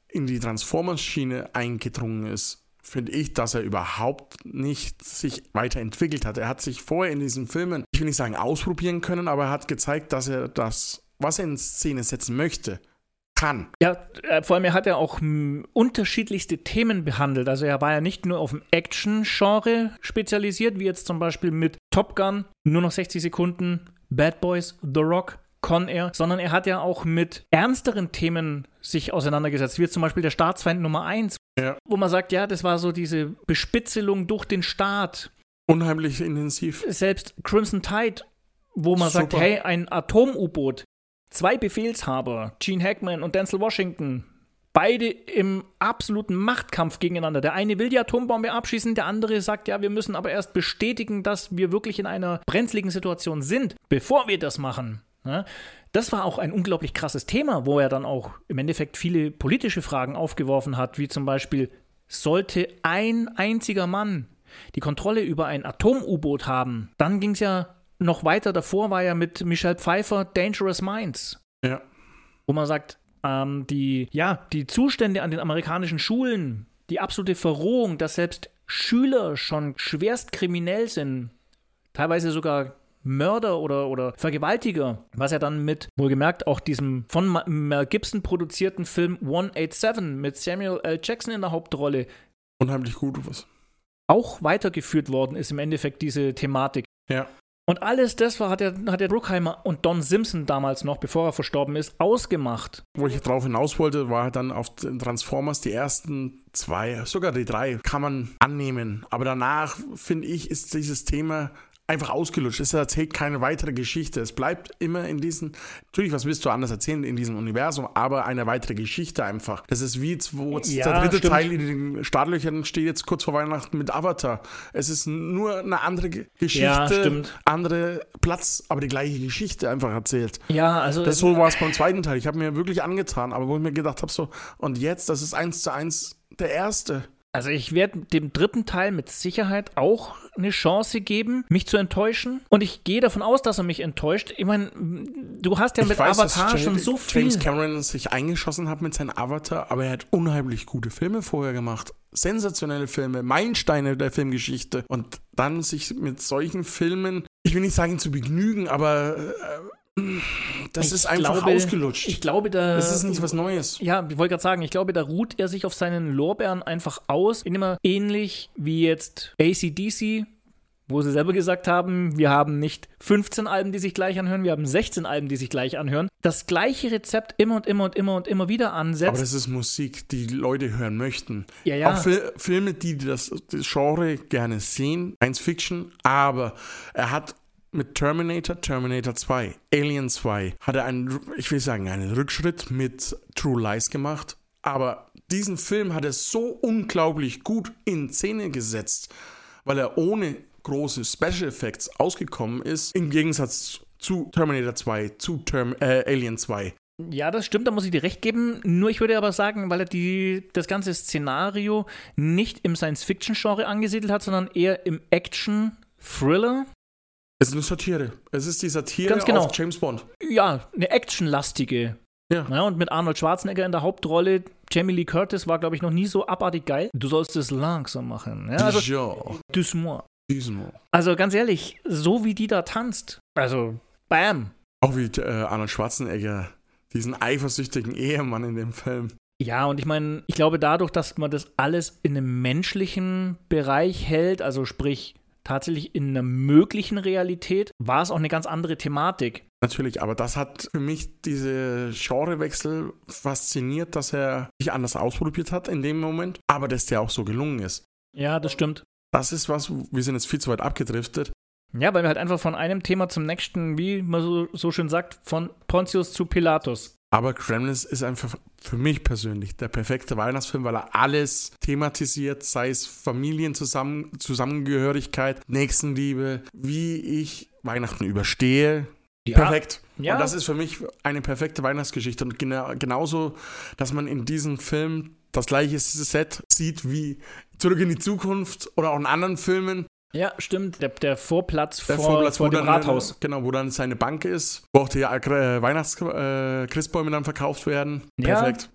Speaker 2: in die Transformers-Schiene eingedrungen ist, finde ich, dass er überhaupt nicht sich weiterentwickelt hat. Er hat sich vorher in diesen Filmen, ich will nicht sagen ausprobieren können, aber er hat gezeigt, dass er das, was er in Szene setzen möchte, kann.
Speaker 1: Ja, vor allem er hat ja auch m, unterschiedlichste Themen behandelt. Also er war ja nicht nur auf dem Action-Genre spezialisiert, wie jetzt zum Beispiel mit Top Gun, nur noch sechzig Sekunden, Bad Boys, The Rock, Con Air, sondern er hat ja auch mit ernsteren Themen sich auseinandergesetzt, wie zum Beispiel der Staatsfeind Nummer eins,
Speaker 2: ja.
Speaker 1: wo man sagt, ja, das war so diese Bespitzelung durch den Staat.
Speaker 2: Unheimlich intensiv.
Speaker 1: Selbst Crimson Tide, wo man
Speaker 2: Super.
Speaker 1: sagt, hey, ein Atom-U-Boot, zwei Befehlshaber, Gene Hackman und Denzel Washington, beide im absoluten Machtkampf gegeneinander. Der eine will die Atombombe abschießen, der andere sagt, ja, wir müssen aber erst bestätigen, dass wir wirklich in einer brenzligen Situation sind, bevor wir das machen. Ja, das war auch ein unglaublich krasses Thema, wo er dann auch im Endeffekt viele politische Fragen aufgeworfen hat, wie zum Beispiel, sollte ein einziger Mann die Kontrolle über ein Atom-U-Boot haben? Dann ging es ja noch weiter, davor war ja mit Michelle Pfeiffer Dangerous Minds,
Speaker 2: ja.
Speaker 1: wo man sagt, ähm, die, ja, die Zustände an den amerikanischen Schulen, die absolute Verrohung, dass selbst Schüler schon schwerst kriminell sind, teilweise sogar Mörder oder, oder Vergewaltiger, was er dann mit, wohlgemerkt, auch diesem von Mel Gibson produzierten Film one eighty-seven mit Samuel L. Jackson in der Hauptrolle
Speaker 2: Unheimlich gut, was.
Speaker 1: auch weitergeführt worden ist, im Endeffekt diese Thematik.
Speaker 2: Ja.
Speaker 1: Und alles das war, hat der, hat der Bruckheimer und Don Simpson damals noch, bevor er verstorben ist, ausgemacht.
Speaker 2: Wo ich drauf hinaus wollte, war dann auf den Transformers die ersten zwei, sogar die drei, kann man annehmen. Aber danach, finde ich, ist dieses Thema einfach ausgelutscht. Es erzählt keine weitere Geschichte. Es bleibt immer in diesen, natürlich, was willst du anders erzählen in diesem Universum, aber eine weitere Geschichte einfach. Das ist wie jetzt, wo jetzt
Speaker 1: Ja,
Speaker 2: der dritte
Speaker 1: stimmt.
Speaker 2: Teil in den Startlöchern steht, jetzt kurz vor Weihnachten mit Avatar. Es ist nur eine andere Ge- Geschichte,
Speaker 1: Ja, stimmt.
Speaker 2: andere Platz, aber die gleiche Geschichte einfach erzählt.
Speaker 1: Ja, also
Speaker 2: Das so war es beim zweiten Teil. Ich habe mir wirklich angetan, aber wo ich mir gedacht habe, so, und jetzt, das ist eins zu eins der erste.
Speaker 1: Also ich werde dem dritten Teil mit Sicherheit auch eine Chance geben, mich zu enttäuschen. Und ich gehe davon aus, dass er mich enttäuscht. Ich meine, du hast ja
Speaker 2: Ich
Speaker 1: mit
Speaker 2: weiß,
Speaker 1: Avatar
Speaker 2: dass
Speaker 1: schon
Speaker 2: James-
Speaker 1: so viel.
Speaker 2: James Cameron sich eingeschossen hat mit seinem Avatar, aber er hat unheimlich gute Filme vorher gemacht. Sensationelle Filme, Meilensteine der Filmgeschichte. Und dann sich mit solchen Filmen, ich will nicht sagen zu begnügen, aber äh, das
Speaker 1: Ich
Speaker 2: ist einfach
Speaker 1: glaube,
Speaker 2: ausgelutscht.
Speaker 1: Ich glaube, da.
Speaker 2: Das ist nicht was Neues.
Speaker 1: Ja, ich wollte gerade sagen, ich glaube, da ruht er sich auf seinen Lorbeeren einfach aus, indem er ähnlich wie jetzt A C D C, wo sie selber gesagt haben, wir haben nicht fünfzehn Alben, die sich gleich anhören, wir haben sechzehn Alben, die sich gleich anhören, das gleiche Rezept immer und immer und immer und immer wieder ansetzt.
Speaker 2: Aber das ist Musik, die Leute hören möchten.
Speaker 1: Ja, ja.
Speaker 2: Auch Fil- Filme, die das, das Genre gerne sehen, Science Fiction, aber er hat mit Terminator, Terminator zwei, Alien zwei, hat er einen, ich will sagen, einen Rückschritt mit True Lies gemacht, aber diesen Film hat er so unglaublich gut in Szene gesetzt, weil er ohne große Special Effects ausgekommen ist, im Gegensatz zu Terminator zwei, zu Term- äh, Alien zwei.
Speaker 1: Ja, das stimmt, da muss ich dir recht geben. Nur ich würde aber sagen, weil er die, das ganze Szenario nicht im Science-Fiction-Genre angesiedelt hat, sondern eher im Action-Thriller.
Speaker 2: Es ist eine Satire. Es ist die Satire
Speaker 1: Ganz genau.
Speaker 2: auf James Bond.
Speaker 1: Ja, eine actionlastige.
Speaker 2: Ja.
Speaker 1: Ja, und mit Arnold Schwarzenegger in der Hauptrolle. Jamie Lee Curtis war, glaube ich, noch nie so abartig geil. Du sollst es langsam machen. Ja, also,
Speaker 2: ja.
Speaker 1: doucement.
Speaker 2: Diesmal.
Speaker 1: Also ganz ehrlich, so wie die da tanzt, also bam.
Speaker 2: Auch wie äh, Arnold Schwarzenegger, diesen eifersüchtigen Ehemann in dem Film.
Speaker 1: Ja, und ich meine, ich glaube dadurch, dass man das alles in einem menschlichen Bereich hält, also sprich tatsächlich in einer möglichen Realität, war es auch eine ganz andere Thematik.
Speaker 2: Natürlich, aber das hat für mich diese Genrewechsel fasziniert, dass er sich anders ausprobiert hat in dem Moment, aber dass der auch so gelungen ist.
Speaker 1: Ja, das stimmt.
Speaker 2: Das ist was, wir sind jetzt viel zu weit abgedriftet.
Speaker 1: Ja, weil wir halt einfach von einem Thema zum nächsten, wie man so, so schön sagt, von Pontius zu Pilatus.
Speaker 2: Aber Gremlins ist einfach für mich persönlich der perfekte Weihnachtsfilm, weil er alles thematisiert, sei es Familienzusammen- Zusammengehörigkeit, Nächstenliebe, wie ich Weihnachten überstehe.
Speaker 1: Ja.
Speaker 2: Perfekt.
Speaker 1: Ja.
Speaker 2: Und das ist für mich eine perfekte Weihnachtsgeschichte. Und gena- genauso, dass man in diesem Film das gleiche Set sieht wie Zurück in die Zukunft oder auch in anderen Filmen.
Speaker 1: Ja, stimmt. Der, der Vorplatz
Speaker 2: Der
Speaker 1: vor,
Speaker 2: Vorplatz,
Speaker 1: vor
Speaker 2: wo
Speaker 1: dem
Speaker 2: dann,
Speaker 1: Rathaus.
Speaker 2: Genau, wo dann seine Bank ist, wo auch die äh, Weihnachts-Christbäume äh, dann verkauft werden.
Speaker 1: Ja.
Speaker 2: Perfekt.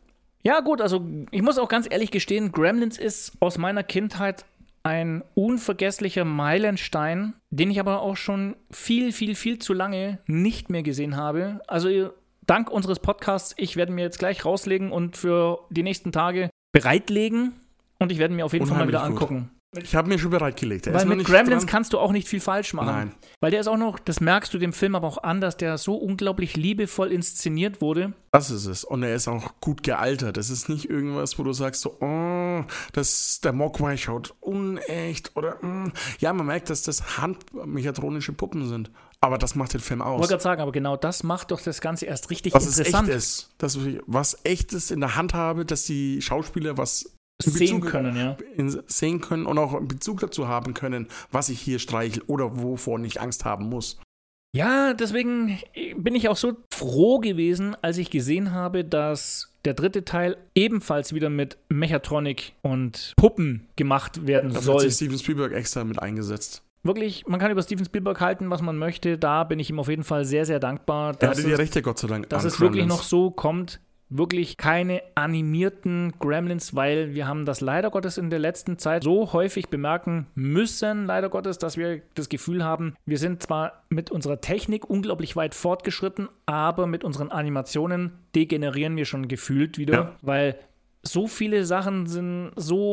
Speaker 1: Ja, gut, also ich muss auch ganz ehrlich gestehen, Gremlins ist aus meiner Kindheit ein unvergesslicher Meilenstein, den ich aber auch schon viel, viel, viel zu lange nicht mehr gesehen habe. Also dank unseres Podcasts, ich werde mir jetzt gleich rauslegen und für die nächsten Tage bereitlegen und ich werde mir auf jeden Fall mal wieder angucken.
Speaker 2: Ich habe mir schon bereitgelegt.
Speaker 1: Weil mit Gremlins kannst du auch nicht viel falsch machen.
Speaker 2: Nein.
Speaker 1: Weil der ist auch noch, das merkst du dem Film aber auch an, dass der so unglaublich liebevoll inszeniert wurde.
Speaker 2: Das ist es. Und er ist auch gut gealtert. Das ist nicht irgendwas, wo du sagst so, oh, das, der Mogwai schaut unecht oder, mm. ja, man merkt, dass das handmechatronische Puppen sind. Aber das macht den Film aus.
Speaker 1: Ich wollte gerade sagen, aber genau das macht doch das Ganze erst richtig
Speaker 2: was
Speaker 1: interessant.
Speaker 2: Was es echt ist. Dass ich was Echtes in der Hand habe, dass die Schauspieler was
Speaker 1: sehen können, ja.
Speaker 2: sehen können und auch einen Bezug dazu haben können, was ich hier streichel oder wovon ich Angst haben muss.
Speaker 1: Ja, deswegen bin ich auch so froh gewesen, als ich gesehen habe, dass der dritte Teil ebenfalls wieder mit Mechatronik und Puppen gemacht werden
Speaker 2: da
Speaker 1: soll.
Speaker 2: Da hat sich Steven Spielberg extra mit eingesetzt.
Speaker 1: Wirklich, man kann über Steven Spielberg halten, was man möchte. Da bin ich ihm auf jeden Fall sehr, sehr dankbar.
Speaker 2: Er hatte die Rechte, Gott sei Dank,
Speaker 1: dass es wirklich noch so kommt. Wirklich keine animierten Gremlins, weil wir haben das leider Gottes in der letzten Zeit so häufig bemerken müssen, leider Gottes, dass wir das Gefühl haben, wir sind zwar mit unserer Technik unglaublich weit fortgeschritten, aber mit unseren Animationen degenerieren wir schon gefühlt wieder, ja. Weil so viele Sachen sind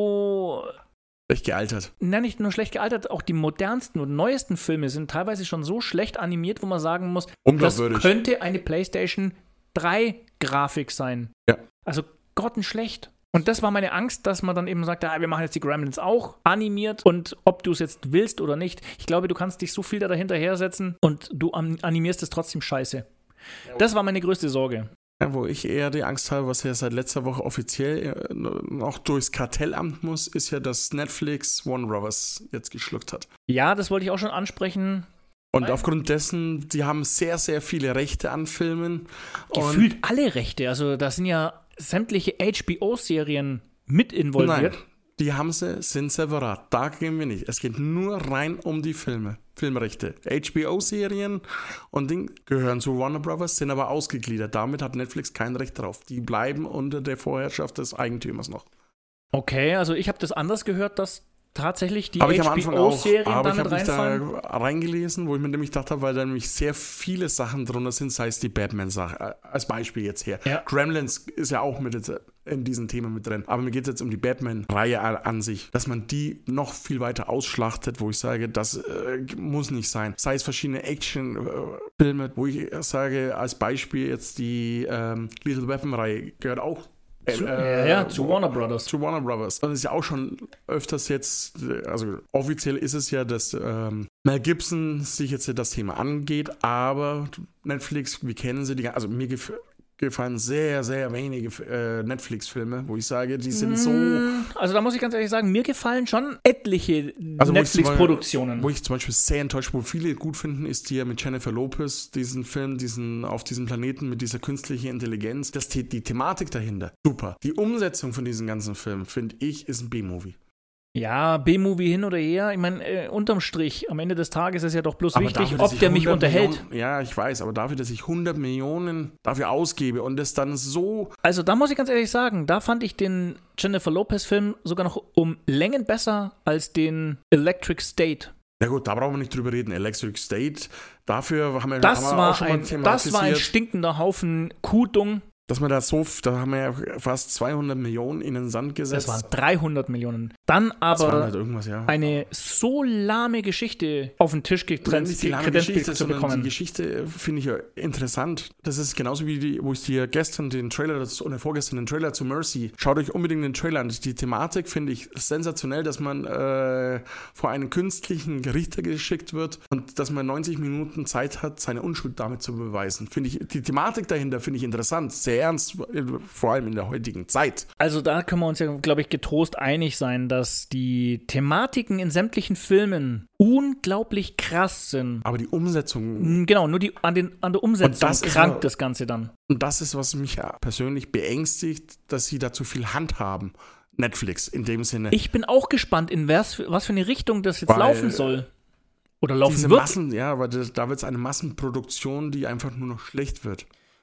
Speaker 1: so
Speaker 2: schlecht gealtert.
Speaker 1: Na, nicht nur schlecht gealtert, auch die modernsten und neuesten Filme sind teilweise schon so schlecht animiert, wo man sagen muss, das könnte eine PlayStation drei Grafik sein.
Speaker 2: Ja.
Speaker 1: Also grottenschlecht. Und das war meine Angst, dass man dann eben sagt, ah, wir machen jetzt die Gremlins auch animiert und ob du es jetzt willst oder nicht, ich glaube, du kannst dich so viel da dahinter hersetzen und du animierst es trotzdem scheiße. Ja, das war meine größte Sorge.
Speaker 2: Ja, wo ich eher die Angst habe, was ja seit letzter Woche offiziell noch durchs Kartellamt muss, ist ja, dass Netflix Warner Brothers jetzt geschluckt hat.
Speaker 1: Ja, das wollte ich auch schon ansprechen.
Speaker 2: Und Nein. aufgrund dessen, die haben sehr, sehr viele Rechte an Filmen.
Speaker 1: Gefühlt und alle Rechte. Also da sind ja sämtliche H B O-Serien mit involviert.
Speaker 2: Nein, die haben sie, sind separat. Da gehen wir nicht. Es geht nur rein um die Filme, Filmrechte. H B O-Serien und Ding gehören zu Warner Brothers, sind aber ausgegliedert. Damit hat Netflix kein Recht drauf. Die bleiben unter der Vorherrschaft des Eigentümers noch.
Speaker 1: Okay, also ich habe das anders gehört, dass tatsächlich die
Speaker 2: H B
Speaker 1: O-Serien
Speaker 2: da
Speaker 1: damit
Speaker 2: ich
Speaker 1: reinfallen?
Speaker 2: Ich habe da reingelesen, wo ich mir nämlich gedacht habe, weil da nämlich sehr viele Sachen drunter sind, sei es die Batman-Sache, als Beispiel jetzt her. Ja. Gremlins ist ja auch mit in diesem Thema mit drin. Aber mir geht es jetzt um die Batman-Reihe an sich, dass man die noch viel weiter ausschlachtet, wo ich sage, das äh, muss nicht sein. Sei es verschiedene Action-Filme, äh, wo ich sage, als Beispiel jetzt die ähm, Lethal Weapon-Reihe gehört auch
Speaker 1: Zu, äh, ja, zu Warner Brothers.
Speaker 2: Zu Warner Brothers. Das ist ja auch schon öfters jetzt, also offiziell ist es ja, dass ähm, Mel Gibson sich jetzt das Thema angeht, aber Netflix, wir kennen sie, die, also mir gef- gefallen sehr, sehr wenige äh, Netflix-Filme, wo ich sage, die sind so...
Speaker 1: Also da muss ich ganz ehrlich sagen, mir gefallen schon etliche also Netflix-Produktionen.
Speaker 2: Wo ich zum Beispiel sehr enttäuscht, wo viele gut finden, ist die mit Jennifer Lopez, diesen Film, diesen auf diesem Planeten mit dieser künstlichen Intelligenz. Das, die, die Thematik dahinter, super. Die Umsetzung von diesen ganzen Filmen, finde ich, ist ein B-Movie.
Speaker 1: Ja, B-Movie hin oder her. Ich meine, äh, unterm Strich, am Ende des Tages ist ja doch bloß aber wichtig, dafür, ob der mich unterhält.
Speaker 2: Millionen, ja, ich weiß, aber dafür, dass ich hundert Millionen dafür ausgebe und das dann so...
Speaker 1: Also da muss ich ganz ehrlich sagen, da fand ich den Jennifer Lopez-Film sogar noch um Längen besser als den Electric State.
Speaker 2: Na gut, da brauchen wir nicht drüber reden. Electric State, dafür haben wir,
Speaker 1: das
Speaker 2: haben wir
Speaker 1: war
Speaker 2: auch schon mal
Speaker 1: ein,
Speaker 2: thematisiert.
Speaker 1: Das war ein stinkender Haufen Kuhdung.
Speaker 2: Dass man da so, da haben wir ja fast zweihundert Millionen in den Sand gesetzt.
Speaker 1: Das waren dreihundert Millionen. Dann aber
Speaker 2: halt irgendwas, ja.
Speaker 1: eine so lahme Geschichte auf den Tisch getrennt
Speaker 2: nicht die lahme Geschichte, zu bekommen. Die Geschichte finde ich ja interessant. Das ist genauso wie die, wo ich dir gestern den Trailer, oder vorgestern den Trailer zu Mercy, schaut euch unbedingt den Trailer an. Die Thematik finde ich sensationell, dass man äh, vor einen künstlichen Richter geschickt wird und dass man neunzig Minuten Zeit hat, seine Unschuld damit zu beweisen. Finde ich, die Thematik dahinter finde ich interessant. Sehr ernst, vor allem in der heutigen Zeit.
Speaker 1: Also da können wir uns ja, glaube ich, getrost einig sein, dass die Thematiken in sämtlichen Filmen unglaublich krass sind.
Speaker 2: Aber die Umsetzung...
Speaker 1: Genau, nur die, an, den, an der Umsetzung das krankt ist, das Ganze dann.
Speaker 2: Und das ist, was mich ja persönlich beängstigt, dass sie da zu viel Hand haben. Netflix in dem Sinne.
Speaker 1: Ich bin auch gespannt, in was, was für eine Richtung das jetzt Weil laufen soll. Oder laufen
Speaker 2: diese
Speaker 1: wird.
Speaker 2: Massen, ja, aber das, da wird es eine Massenproduktion, die einfach nur noch schlecht wird.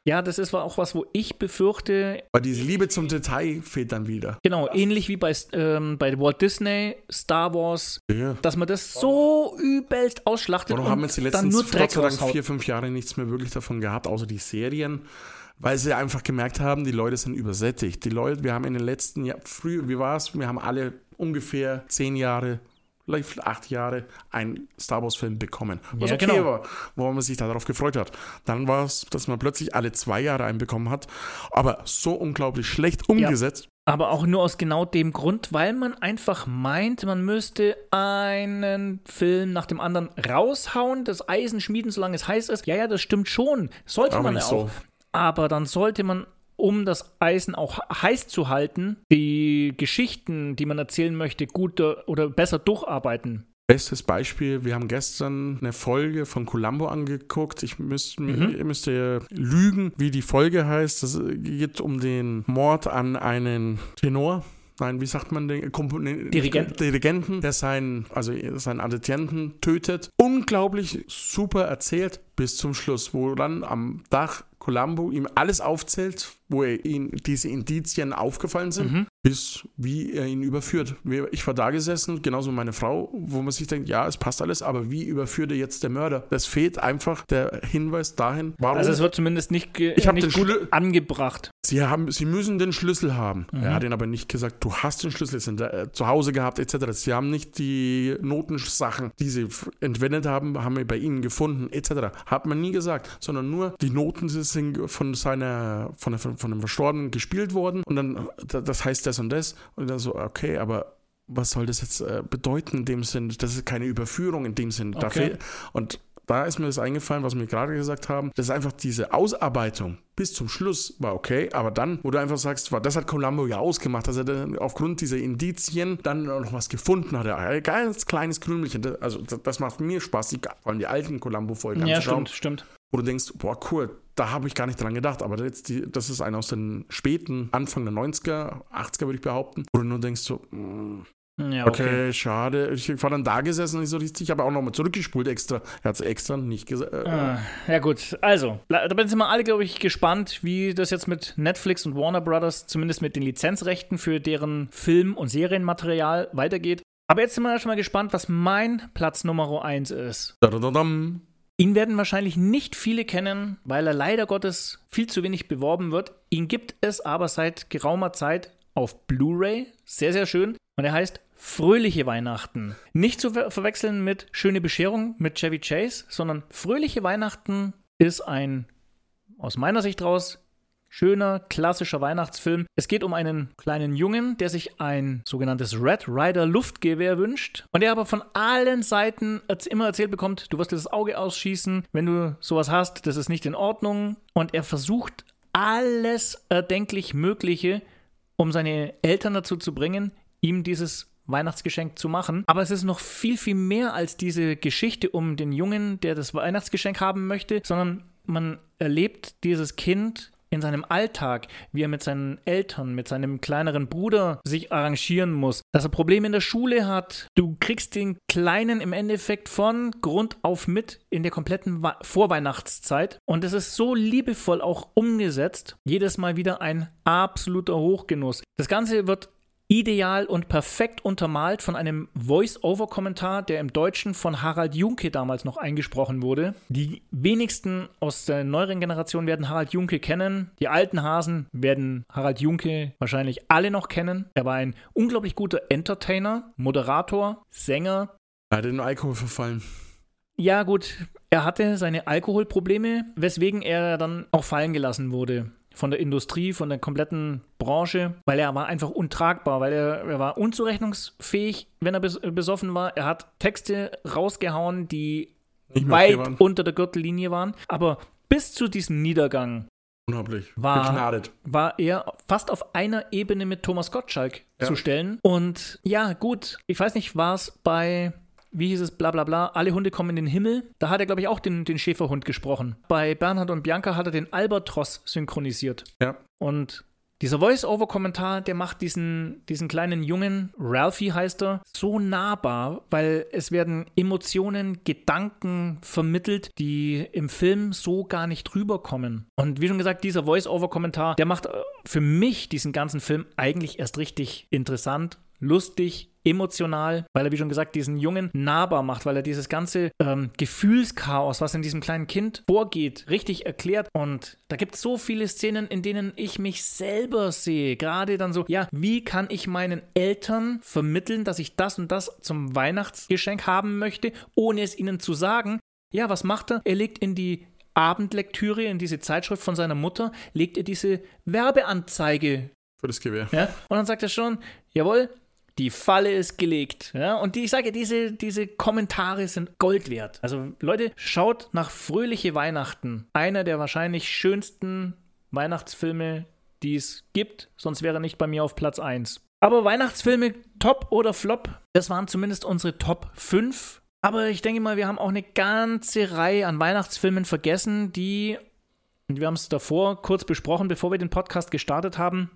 Speaker 1: Ja, das ist auch was, wo ich befürchte.
Speaker 2: Weil diese Liebe zum Detail fehlt dann wieder.
Speaker 1: Genau, ähnlich wie bei, ähm, bei Walt Disney, Star Wars, ja. dass man das so übelst ausschlachtet.
Speaker 2: Warum
Speaker 1: und
Speaker 2: haben jetzt die letzten
Speaker 1: dann nur Dreck
Speaker 2: Gott sei Dank
Speaker 1: raushaut.
Speaker 2: vier, fünf Jahre nichts mehr wirklich davon gehabt, außer die Serien, weil sie einfach gemerkt haben, die Leute sind übersättigt. Die Leute, wir haben in den letzten Jahren, früh, wie war es? Wir haben alle ungefähr zehn Jahre, vielleicht acht Jahre einen Star Wars-Film bekommen. Was
Speaker 1: ja,
Speaker 2: okay
Speaker 1: genau.
Speaker 2: war, wo man sich darauf gefreut hat. Dann war es, dass man plötzlich alle zwei Jahre einen bekommen hat, aber so unglaublich schlecht umgesetzt.
Speaker 1: Ja. Aber auch nur aus genau dem Grund, weil man einfach meint, man müsste einen Film nach dem anderen raushauen, das Eisen schmieden, solange es heiß ist. Ja, ja, das stimmt schon. Sollte
Speaker 2: aber
Speaker 1: man
Speaker 2: nicht
Speaker 1: auch.
Speaker 2: so.
Speaker 1: Aber dann sollte man, um das Eisen auch heiß zu halten, die Geschichten, die man erzählen möchte, gut oder besser durcharbeiten.
Speaker 2: Bestes Beispiel, wir haben gestern eine Folge von Columbo angeguckt. Ich müsste mhm. müsste lügen, wie die Folge heißt. Es geht um den Mord an einen Tenor. Nein, wie sagt man den? Kompon-
Speaker 1: Dirigenten.
Speaker 2: Dirigenten, der seinen, also seinen Assistenten tötet. Unglaublich super erzählt bis zum Schluss, wo dann am Dach Columbo ihm alles aufzählt, wo er ihn diese Indizien aufgefallen sind, mhm. bis wie er ihn überführt. Ich war da gesessen, genauso meine Frau, wo man sich denkt, ja, es passt alles, aber wie überführt er jetzt der Mörder? Das fehlt einfach der Hinweis dahin, warum.
Speaker 1: Also es wird zumindest nicht, ge-
Speaker 2: ich
Speaker 1: nicht gut
Speaker 2: Schlü-
Speaker 1: angebracht.
Speaker 2: Sie, haben, sie müssen den Schlüssel haben. Mhm. Er hat ihn aber nicht gesagt, du hast den Schlüssel sind, äh, zu Hause gehabt, et cetera. Sie haben nicht die Notensachen, die sie f- entwendet haben, haben wir bei ihnen gefunden, et cetera. Hat man nie gesagt, sondern nur die Noten sind von seiner, von, der, von dem Verstorbenen gespielt worden und dann, das heißt das und das. Und dann so, okay, aber was soll das jetzt äh, bedeuten in dem Sinn? Das ist keine Überführung in dem Sinn.
Speaker 1: Okay.
Speaker 2: Dafür, und da ist mir das eingefallen, was wir gerade gesagt haben. Das ist einfach diese Ausarbeitung bis zum Schluss war okay, aber dann, wo du einfach sagst, das hat Columbo ja ausgemacht, dass er dann aufgrund dieser Indizien dann noch was gefunden hat. Ein ganz kleines Krümelchen. Also das macht mir Spaß, die, vor allem die alten Columbo-Folgen
Speaker 1: Ja,
Speaker 2: anzuschauen.
Speaker 1: stimmt, stimmt.
Speaker 2: Wo du denkst, boah, cool, da habe ich gar nicht dran gedacht, aber jetzt die, das ist einer aus den späten, Anfang der neunziger, achtziger würde ich behaupten, wo du nur denkst so, mh,
Speaker 1: ja, okay.
Speaker 2: okay, schade. Ich war dann da gesessen und ich so richtig, ich habe auch nochmal zurückgespult extra. Er hat es extra nicht gesagt. Äh,
Speaker 1: ah, ja gut, also, da sind wir alle, glaube ich, gespannt, wie das jetzt mit Netflix und Warner Brothers, zumindest mit den Lizenzrechten für deren Film- und Serienmaterial weitergeht. Aber jetzt sind wir schon mal gespannt, was mein Platz Nummer eins ist.
Speaker 2: Da-da-da-dam.
Speaker 1: Ihn werden wahrscheinlich nicht viele kennen, weil er leider Gottes viel zu wenig beworben wird. Ihn gibt es aber seit geraumer Zeit auf Blu-ray. Sehr, sehr schön. Und er heißt Fröhliche Weihnachten. Nicht zu ver- verwechseln mit Schöne Bescherung mit Chevy Chase, sondern Fröhliche Weihnachten ist ein, aus meiner Sicht raus, schöner, klassischer Weihnachtsfilm. Es geht um einen kleinen Jungen, der sich ein sogenanntes Red Ryder Luftgewehr wünscht und der aber von allen Seiten immer erzählt bekommt, du wirst dir das Auge ausschießen, wenn du sowas hast, das ist nicht in Ordnung. Und er versucht alles erdenklich Mögliche, um seine Eltern dazu zu bringen, ihm dieses Weihnachtsgeschenk zu machen. Aber es ist noch viel, viel mehr als diese Geschichte um den Jungen, der das Weihnachtsgeschenk haben möchte, sondern man erlebt dieses Kind in seinem Alltag, wie er mit seinen Eltern, mit seinem kleineren Bruder sich arrangieren muss, dass er Probleme in der Schule hat. Du kriegst den Kleinen im Endeffekt von Grund auf mit in der kompletten Wa- Vorweihnachtszeit und es ist so liebevoll auch umgesetzt. Jedes Mal wieder ein absoluter Hochgenuss. Das Ganze wird ideal und perfekt untermalt von einem Voice-Over-Kommentar, der im Deutschen von Harald Junke damals noch eingesprochen wurde. Die wenigsten aus der neueren Generation werden Harald Junke kennen. Die alten Hasen werden Harald Junke wahrscheinlich alle noch kennen. Er war ein unglaublich guter Entertainer, Moderator, Sänger.
Speaker 2: Er hat in den Alkohol verfallen.
Speaker 1: Ja gut, er hatte seine Alkoholprobleme, weswegen er dann auch fallen gelassen wurde. Von der Industrie, von der kompletten Branche, weil er war einfach untragbar, weil er, er war unzurechnungsfähig, wenn er bes- besoffen war. Er hat Texte rausgehauen, die
Speaker 2: Nicht mehr
Speaker 1: weit
Speaker 2: okay waren.
Speaker 1: unter der Gürtellinie waren. Aber bis zu diesem Niedergang
Speaker 2: Unglaublich.
Speaker 1: war,
Speaker 2: Begnadet.
Speaker 1: war er fast auf einer Ebene mit Thomas Gottschalk
Speaker 2: Ja.
Speaker 1: zu stellen. Und ja, gut, ich weiß nicht, war es bei... Wie hieß es, bla bla bla, alle Hunde kommen in den Himmel. Da hat er, glaube ich, auch den, den Schäferhund gesprochen. Bei Bernhard und Bianca hat er den Albatros synchronisiert.
Speaker 2: Ja.
Speaker 1: Und Dieser Voice-Over-Kommentar, der macht diesen, diesen kleinen Jungen, Ralphie heißt er, so nahbar, weil es werden Emotionen, Gedanken vermittelt, die im Film so gar nicht rüberkommen. Und wie schon gesagt, dieser Voice-Over-Kommentar, der macht für mich diesen ganzen Film eigentlich erst richtig interessant, lustig, emotional, weil er, wie schon gesagt, diesen Jungen nahbar macht, weil er dieses ganze ähm, Gefühlschaos, was in diesem kleinen Kind vorgeht, richtig erklärt. Und da gibt es so viele Szenen, in denen ich mich selber sehe. Gerade dann so, ja, wie kann ich meinen Eltern vermitteln, dass ich das und das zum Weihnachtsgeschenk haben möchte, ohne es ihnen zu sagen? Ja, was macht er? Er legt in die Abendlektüre, in diese Zeitschrift von seiner Mutter, legt er diese Werbeanzeige
Speaker 2: für das Gewehr.
Speaker 1: Ja? Und dann sagt er schon, jawohl, die Falle ist gelegt. Ja? Und die, ich sage, diese, diese Kommentare sind Gold wert. Also Leute, schaut nach Fröhliche Weihnachten. Einer der wahrscheinlich schönsten Weihnachtsfilme, die es gibt. Sonst wäre er nicht bei mir auf Platz eins. Aber Weihnachtsfilme, Top oder Flop, das waren zumindest unsere Top fünf. Aber ich denke mal, wir haben auch eine ganze Reihe an Weihnachtsfilmen vergessen, die, und wir haben es davor kurz besprochen, bevor wir den Podcast gestartet haben,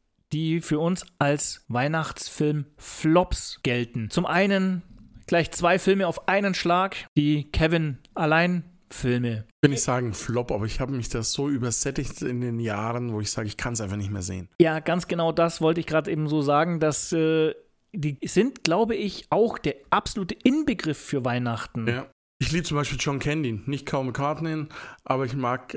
Speaker 1: die für uns als Weihnachtsfilm-Flops gelten. Zum einen gleich zwei Filme auf einen Schlag, die Kevin-Allein-Filme.
Speaker 2: Ich will nicht sagen Flop, aber ich habe mich da so übersättigt in den Jahren, wo ich sage, ich kann es einfach nicht mehr sehen.
Speaker 1: Ja, ganz genau das wollte ich gerade eben so sagen, dass äh, die sind, glaube ich, auch der absolute Inbegriff für Weihnachten.
Speaker 2: Ja. Ich liebe zum Beispiel John Candy, nicht Paul McCartney, aber ich mag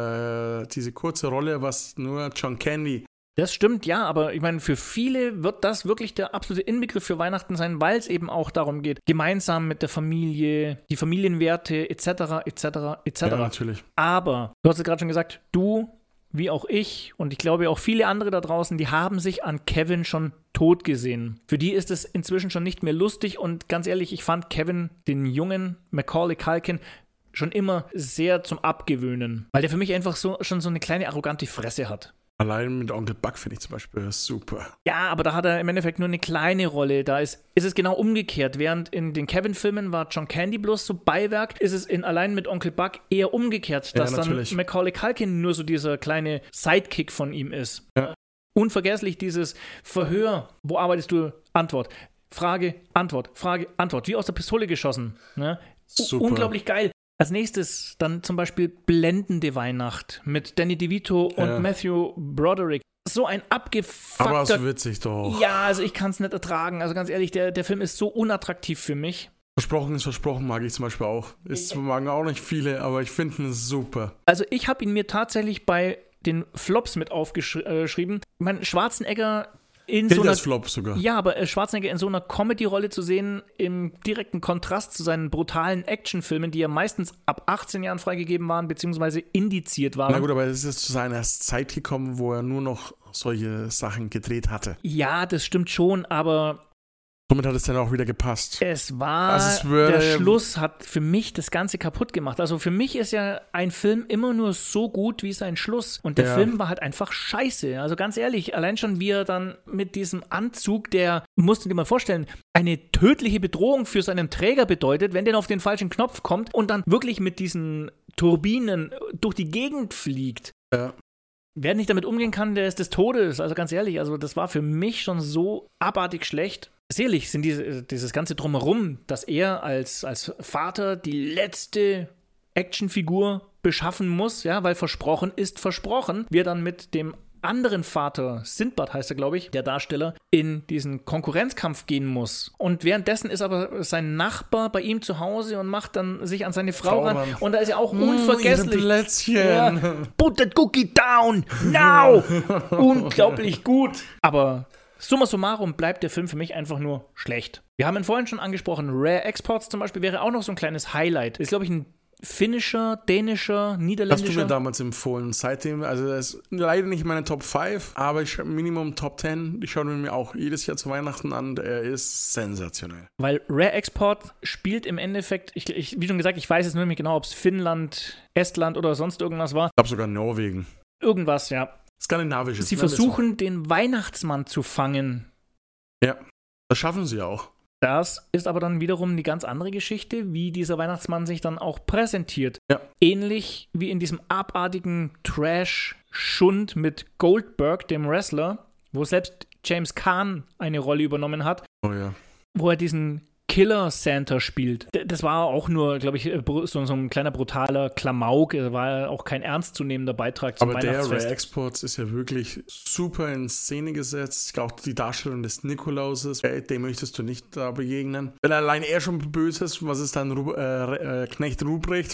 Speaker 2: äh, diese kurze Rolle, was nur John Candy.
Speaker 1: Das stimmt, ja, aber ich meine, für viele wird das wirklich der absolute Inbegriff für Weihnachten sein, weil es eben auch darum geht, gemeinsam mit der Familie, die Familienwerte et cetera et cetera et cetera.
Speaker 2: Ja, natürlich.
Speaker 1: Aber, du hast es gerade schon gesagt, du, wie auch ich und ich glaube auch viele andere da draußen, die haben sich an Kevin schon tot gesehen. Für die ist es inzwischen schon nicht mehr lustig und ganz ehrlich, ich fand Kevin, den jungen Macaulay Culkin, schon immer sehr zum Abgewöhnen, weil der für mich einfach so schon so eine kleine arrogante Fresse hat.
Speaker 2: Allein mit Onkel Buck finde ich zum Beispiel super.
Speaker 1: Ja, aber da hat er im Endeffekt nur eine kleine Rolle. Da ist, ist es genau umgekehrt. Während in den Kevin-Filmen war John Candy bloß so Beiwerk, ist es in Allein mit Onkel Buck eher umgekehrt, dass ja, dann Macaulay Culkin nur so dieser kleine Sidekick von ihm ist.
Speaker 2: Ja.
Speaker 1: Unvergesslich dieses Verhör. Wo arbeitest du? Antwort. Frage, Antwort, Frage, Antwort. Wie aus der Pistole geschossen. Ne?
Speaker 2: Super.
Speaker 1: Unglaublich geil. Als nächstes dann zum Beispiel Blendende Weihnacht mit Danny DeVito und
Speaker 2: ja.
Speaker 1: Matthew Broderick. So ein abgefuckter...
Speaker 2: Aber ist witzig doch.
Speaker 1: Ja, also ich kann es nicht ertragen. Also ganz ehrlich, der, der Film ist so unattraktiv für mich.
Speaker 2: Versprochen ist versprochen, mag ich zum Beispiel auch. Ist magen auch nicht viele, aber ich finde ihn super.
Speaker 1: Also ich habe ihn mir tatsächlich bei den Flops mit aufgeschrieben. Ich meine, Schwarzenegger... In so einer,
Speaker 2: Flop sogar.
Speaker 1: Ja, aber Schwarzenegger in so einer Comedy-Rolle zu sehen, im direkten Kontrast zu seinen brutalen Actionfilmen, die ja meistens ab achtzehn Jahren freigegeben waren, beziehungsweise indiziert waren.
Speaker 2: Na gut, aber es ist zu seiner Zeit gekommen, wo er nur noch solche Sachen gedreht hatte.
Speaker 1: Ja, das stimmt schon, aber...
Speaker 2: Somit hat es dann auch wieder gepasst.
Speaker 1: Es war,
Speaker 2: also es würde,
Speaker 1: der Schluss hat für mich das Ganze kaputt gemacht. Also für mich ist ja ein Film immer nur so gut wie sein Schluss. Und der
Speaker 2: ja.
Speaker 1: Film war halt einfach scheiße. Also ganz ehrlich, allein schon wie er dann mit diesem Anzug, der, musst du dir mal vorstellen, eine tödliche Bedrohung für seinen Träger bedeutet, wenn der auf den falschen Knopf kommt und dann wirklich mit diesen Turbinen durch die Gegend fliegt.
Speaker 2: Ja.
Speaker 1: Wer nicht damit umgehen kann, der ist des Todes. Also ganz ehrlich, also das war für mich schon so abartig schlecht. Sicherlich sind diese, dieses ganze Drumherum, dass er als, als Vater die letzte Actionfigur beschaffen muss, ja, weil versprochen ist versprochen, wie er dann mit dem anderen Vater, Sindbad heißt er, glaube ich, der Darsteller, in diesen Konkurrenzkampf gehen muss. Und währenddessen ist aber sein Nachbar bei ihm zu Hause und macht dann sich an seine Frau ran. Und da ist er auch mmh, unvergesslich.
Speaker 2: Plätzchen.
Speaker 1: Ja, put that cookie down, now! Unglaublich gut. Aber summa summarum bleibt der Film für mich einfach nur schlecht. Wir haben ihn vorhin schon angesprochen, Rare Exports zum Beispiel wäre auch noch so ein kleines Highlight. Ist, glaube ich, ein finnischer, dänischer, niederländischer.
Speaker 2: Hast du mir damals empfohlen. Seitdem, also das ist leider nicht meine Top fünf, aber ich Minimum Top zehn. Ich schaue mir auch jedes Jahr zu Weihnachten an. Er ist sensationell.
Speaker 1: Weil Rare Export spielt im Endeffekt, ich, ich, wie schon gesagt, ich weiß jetzt nur nicht genau, ob es Finnland, Estland oder sonst irgendwas war.
Speaker 2: Ich glaube sogar Norwegen.
Speaker 1: Irgendwas, ja.
Speaker 2: Skandinavisches.
Speaker 1: Sie versuchen, den Weihnachtsmann zu fangen.
Speaker 2: Ja, das schaffen sie auch.
Speaker 1: Das ist aber dann wiederum eine ganz andere Geschichte, wie dieser Weihnachtsmann sich dann auch präsentiert.
Speaker 2: Ja.
Speaker 1: Ähnlich wie in diesem abartigen Trash Schund mit Goldberg, dem Wrestler, wo selbst James Caan eine Rolle übernommen hat,
Speaker 2: Oh ja.
Speaker 1: wo er diesen Killer Santa spielt. D- Das war auch nur, glaube ich, br- so, so ein kleiner brutaler Klamauk. Es war auch kein ernstzunehmender Beitrag zum
Speaker 2: Aber der
Speaker 1: Weihnachtsfest.
Speaker 2: Ray Exports ist ja wirklich super in Szene gesetzt. Auch die Darstellung des Nikolauses, äh, dem möchtest du nicht da begegnen. Wenn allein er schon böse ist, was ist dann Ru- äh, äh, Knecht Ruprecht?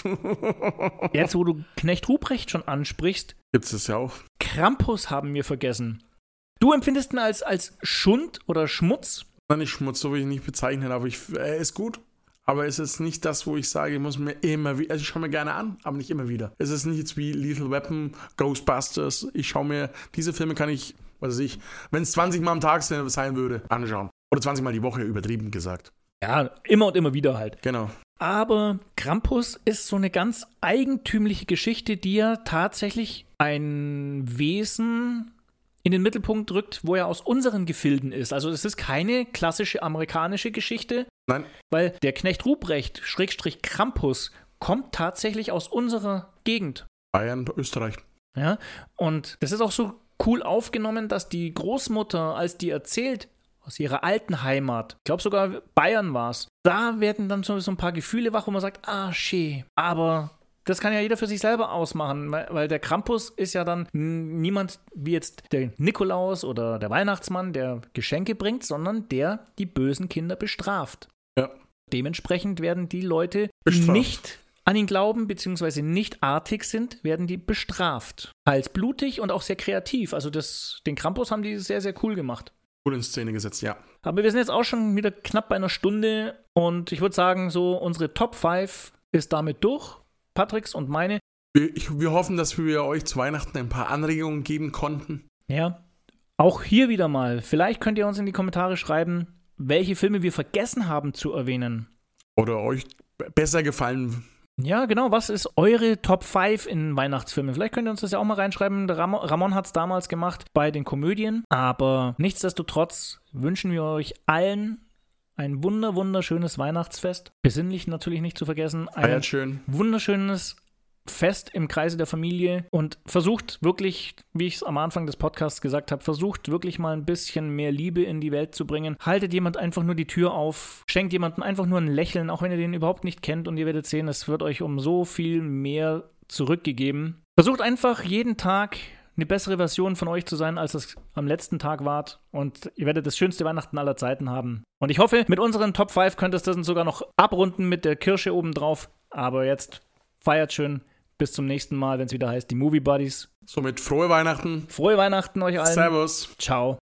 Speaker 1: Jetzt, wo du Knecht Ruprecht schon ansprichst,
Speaker 2: Gibt es das ja auch.
Speaker 1: Krampus haben wir vergessen. Du empfindest ihn als, als Schund oder Schmutz?
Speaker 2: Nein, nicht Schmutz, so will ich nicht bezeichnen, aber ich, er ist gut. Aber es ist nicht das, wo ich sage, ich muss mir immer wieder, also ich schaue mir gerne an, aber nicht immer wieder. Es ist nicht jetzt wie Lethal Weapon, Ghostbusters. Ich schaue mir, diese Filme kann ich, was weiß ich, wenn es zwanzig Mal am Tag sein würde, anschauen. Oder zwanzig Mal die Woche, übertrieben gesagt.
Speaker 1: Ja, immer und immer wieder halt.
Speaker 2: Genau.
Speaker 1: Aber Krampus ist so eine ganz eigentümliche Geschichte, die ja tatsächlich ein Wesen in den Mittelpunkt rückt, wo er aus unseren Gefilden ist. Also es ist keine klassische amerikanische Geschichte,
Speaker 2: Nein,
Speaker 1: weil der Knecht Ruprecht, Schrägstrich Krampus, kommt tatsächlich aus unserer Gegend.
Speaker 2: Bayern, Österreich.
Speaker 1: Ja? Und das ist auch so cool aufgenommen, dass die Großmutter, als die erzählt, aus ihrer alten Heimat, ich glaube sogar Bayern war es, da werden dann so, so ein paar Gefühle wach, wo man sagt, ah, schee, aber das kann ja jeder für sich selber ausmachen, weil, weil der Krampus ist ja dann n- niemand wie jetzt der Nikolaus oder der Weihnachtsmann, der Geschenke bringt, sondern der die bösen Kinder bestraft.
Speaker 2: Ja.
Speaker 1: Dementsprechend werden die Leute, die
Speaker 2: Bestraft.
Speaker 1: nicht an ihn glauben, beziehungsweise nicht artig sind, werden die bestraft. Teils blutig und auch sehr kreativ. Also das, den Krampus haben die sehr, sehr cool gemacht.
Speaker 2: Gut in Szene gesetzt, ja.
Speaker 1: Aber wir sind jetzt auch schon wieder knapp bei einer Stunde und ich würde sagen, so unsere Top fünf ist damit durch. Patricks und meine.
Speaker 2: Wir, ich, wir hoffen, dass wir euch zu Weihnachten ein paar Anregungen geben konnten.
Speaker 1: Ja, auch hier wieder mal. Vielleicht könnt ihr uns in die Kommentare schreiben, welche Filme wir vergessen haben zu erwähnen.
Speaker 2: Oder euch b- besser gefallen.
Speaker 1: Ja, genau. Was ist eure Top fünf in Weihnachtsfilmen? Vielleicht könnt ihr uns das ja auch mal reinschreiben. Der Ramon, Ramon hat es damals gemacht bei den Komödien. Aber nichtsdestotrotz wünschen wir euch allen ein wunder, wunderschönes Weihnachtsfest. Besinnlich natürlich nicht zu vergessen. Ein
Speaker 2: Feiert schön.
Speaker 1: wunderschönes Fest im Kreise der Familie und versucht wirklich, wie ich es am Anfang des Podcasts gesagt habe, versucht wirklich mal ein bisschen mehr Liebe in die Welt zu bringen. Haltet jemand einfach nur die Tür auf, schenkt jemandem einfach nur ein Lächeln, auch wenn ihr den überhaupt nicht kennt und ihr werdet sehen, es wird euch um so viel mehr zurückgegeben. Versucht einfach jeden Tag eine bessere Version von euch zu sein, als es am letzten Tag wart. Und ihr werdet das schönste Weihnachten aller Zeiten haben. Und ich hoffe, mit unseren Top fünf könnt ihr das sogar noch abrunden mit der Kirsche obendrauf. Aber jetzt feiert schön. Bis zum nächsten Mal, wenn es wieder heißt, die Movie Buddies.
Speaker 2: Somit frohe Weihnachten.
Speaker 1: Frohe Weihnachten euch allen.
Speaker 2: Servus.
Speaker 1: Ciao.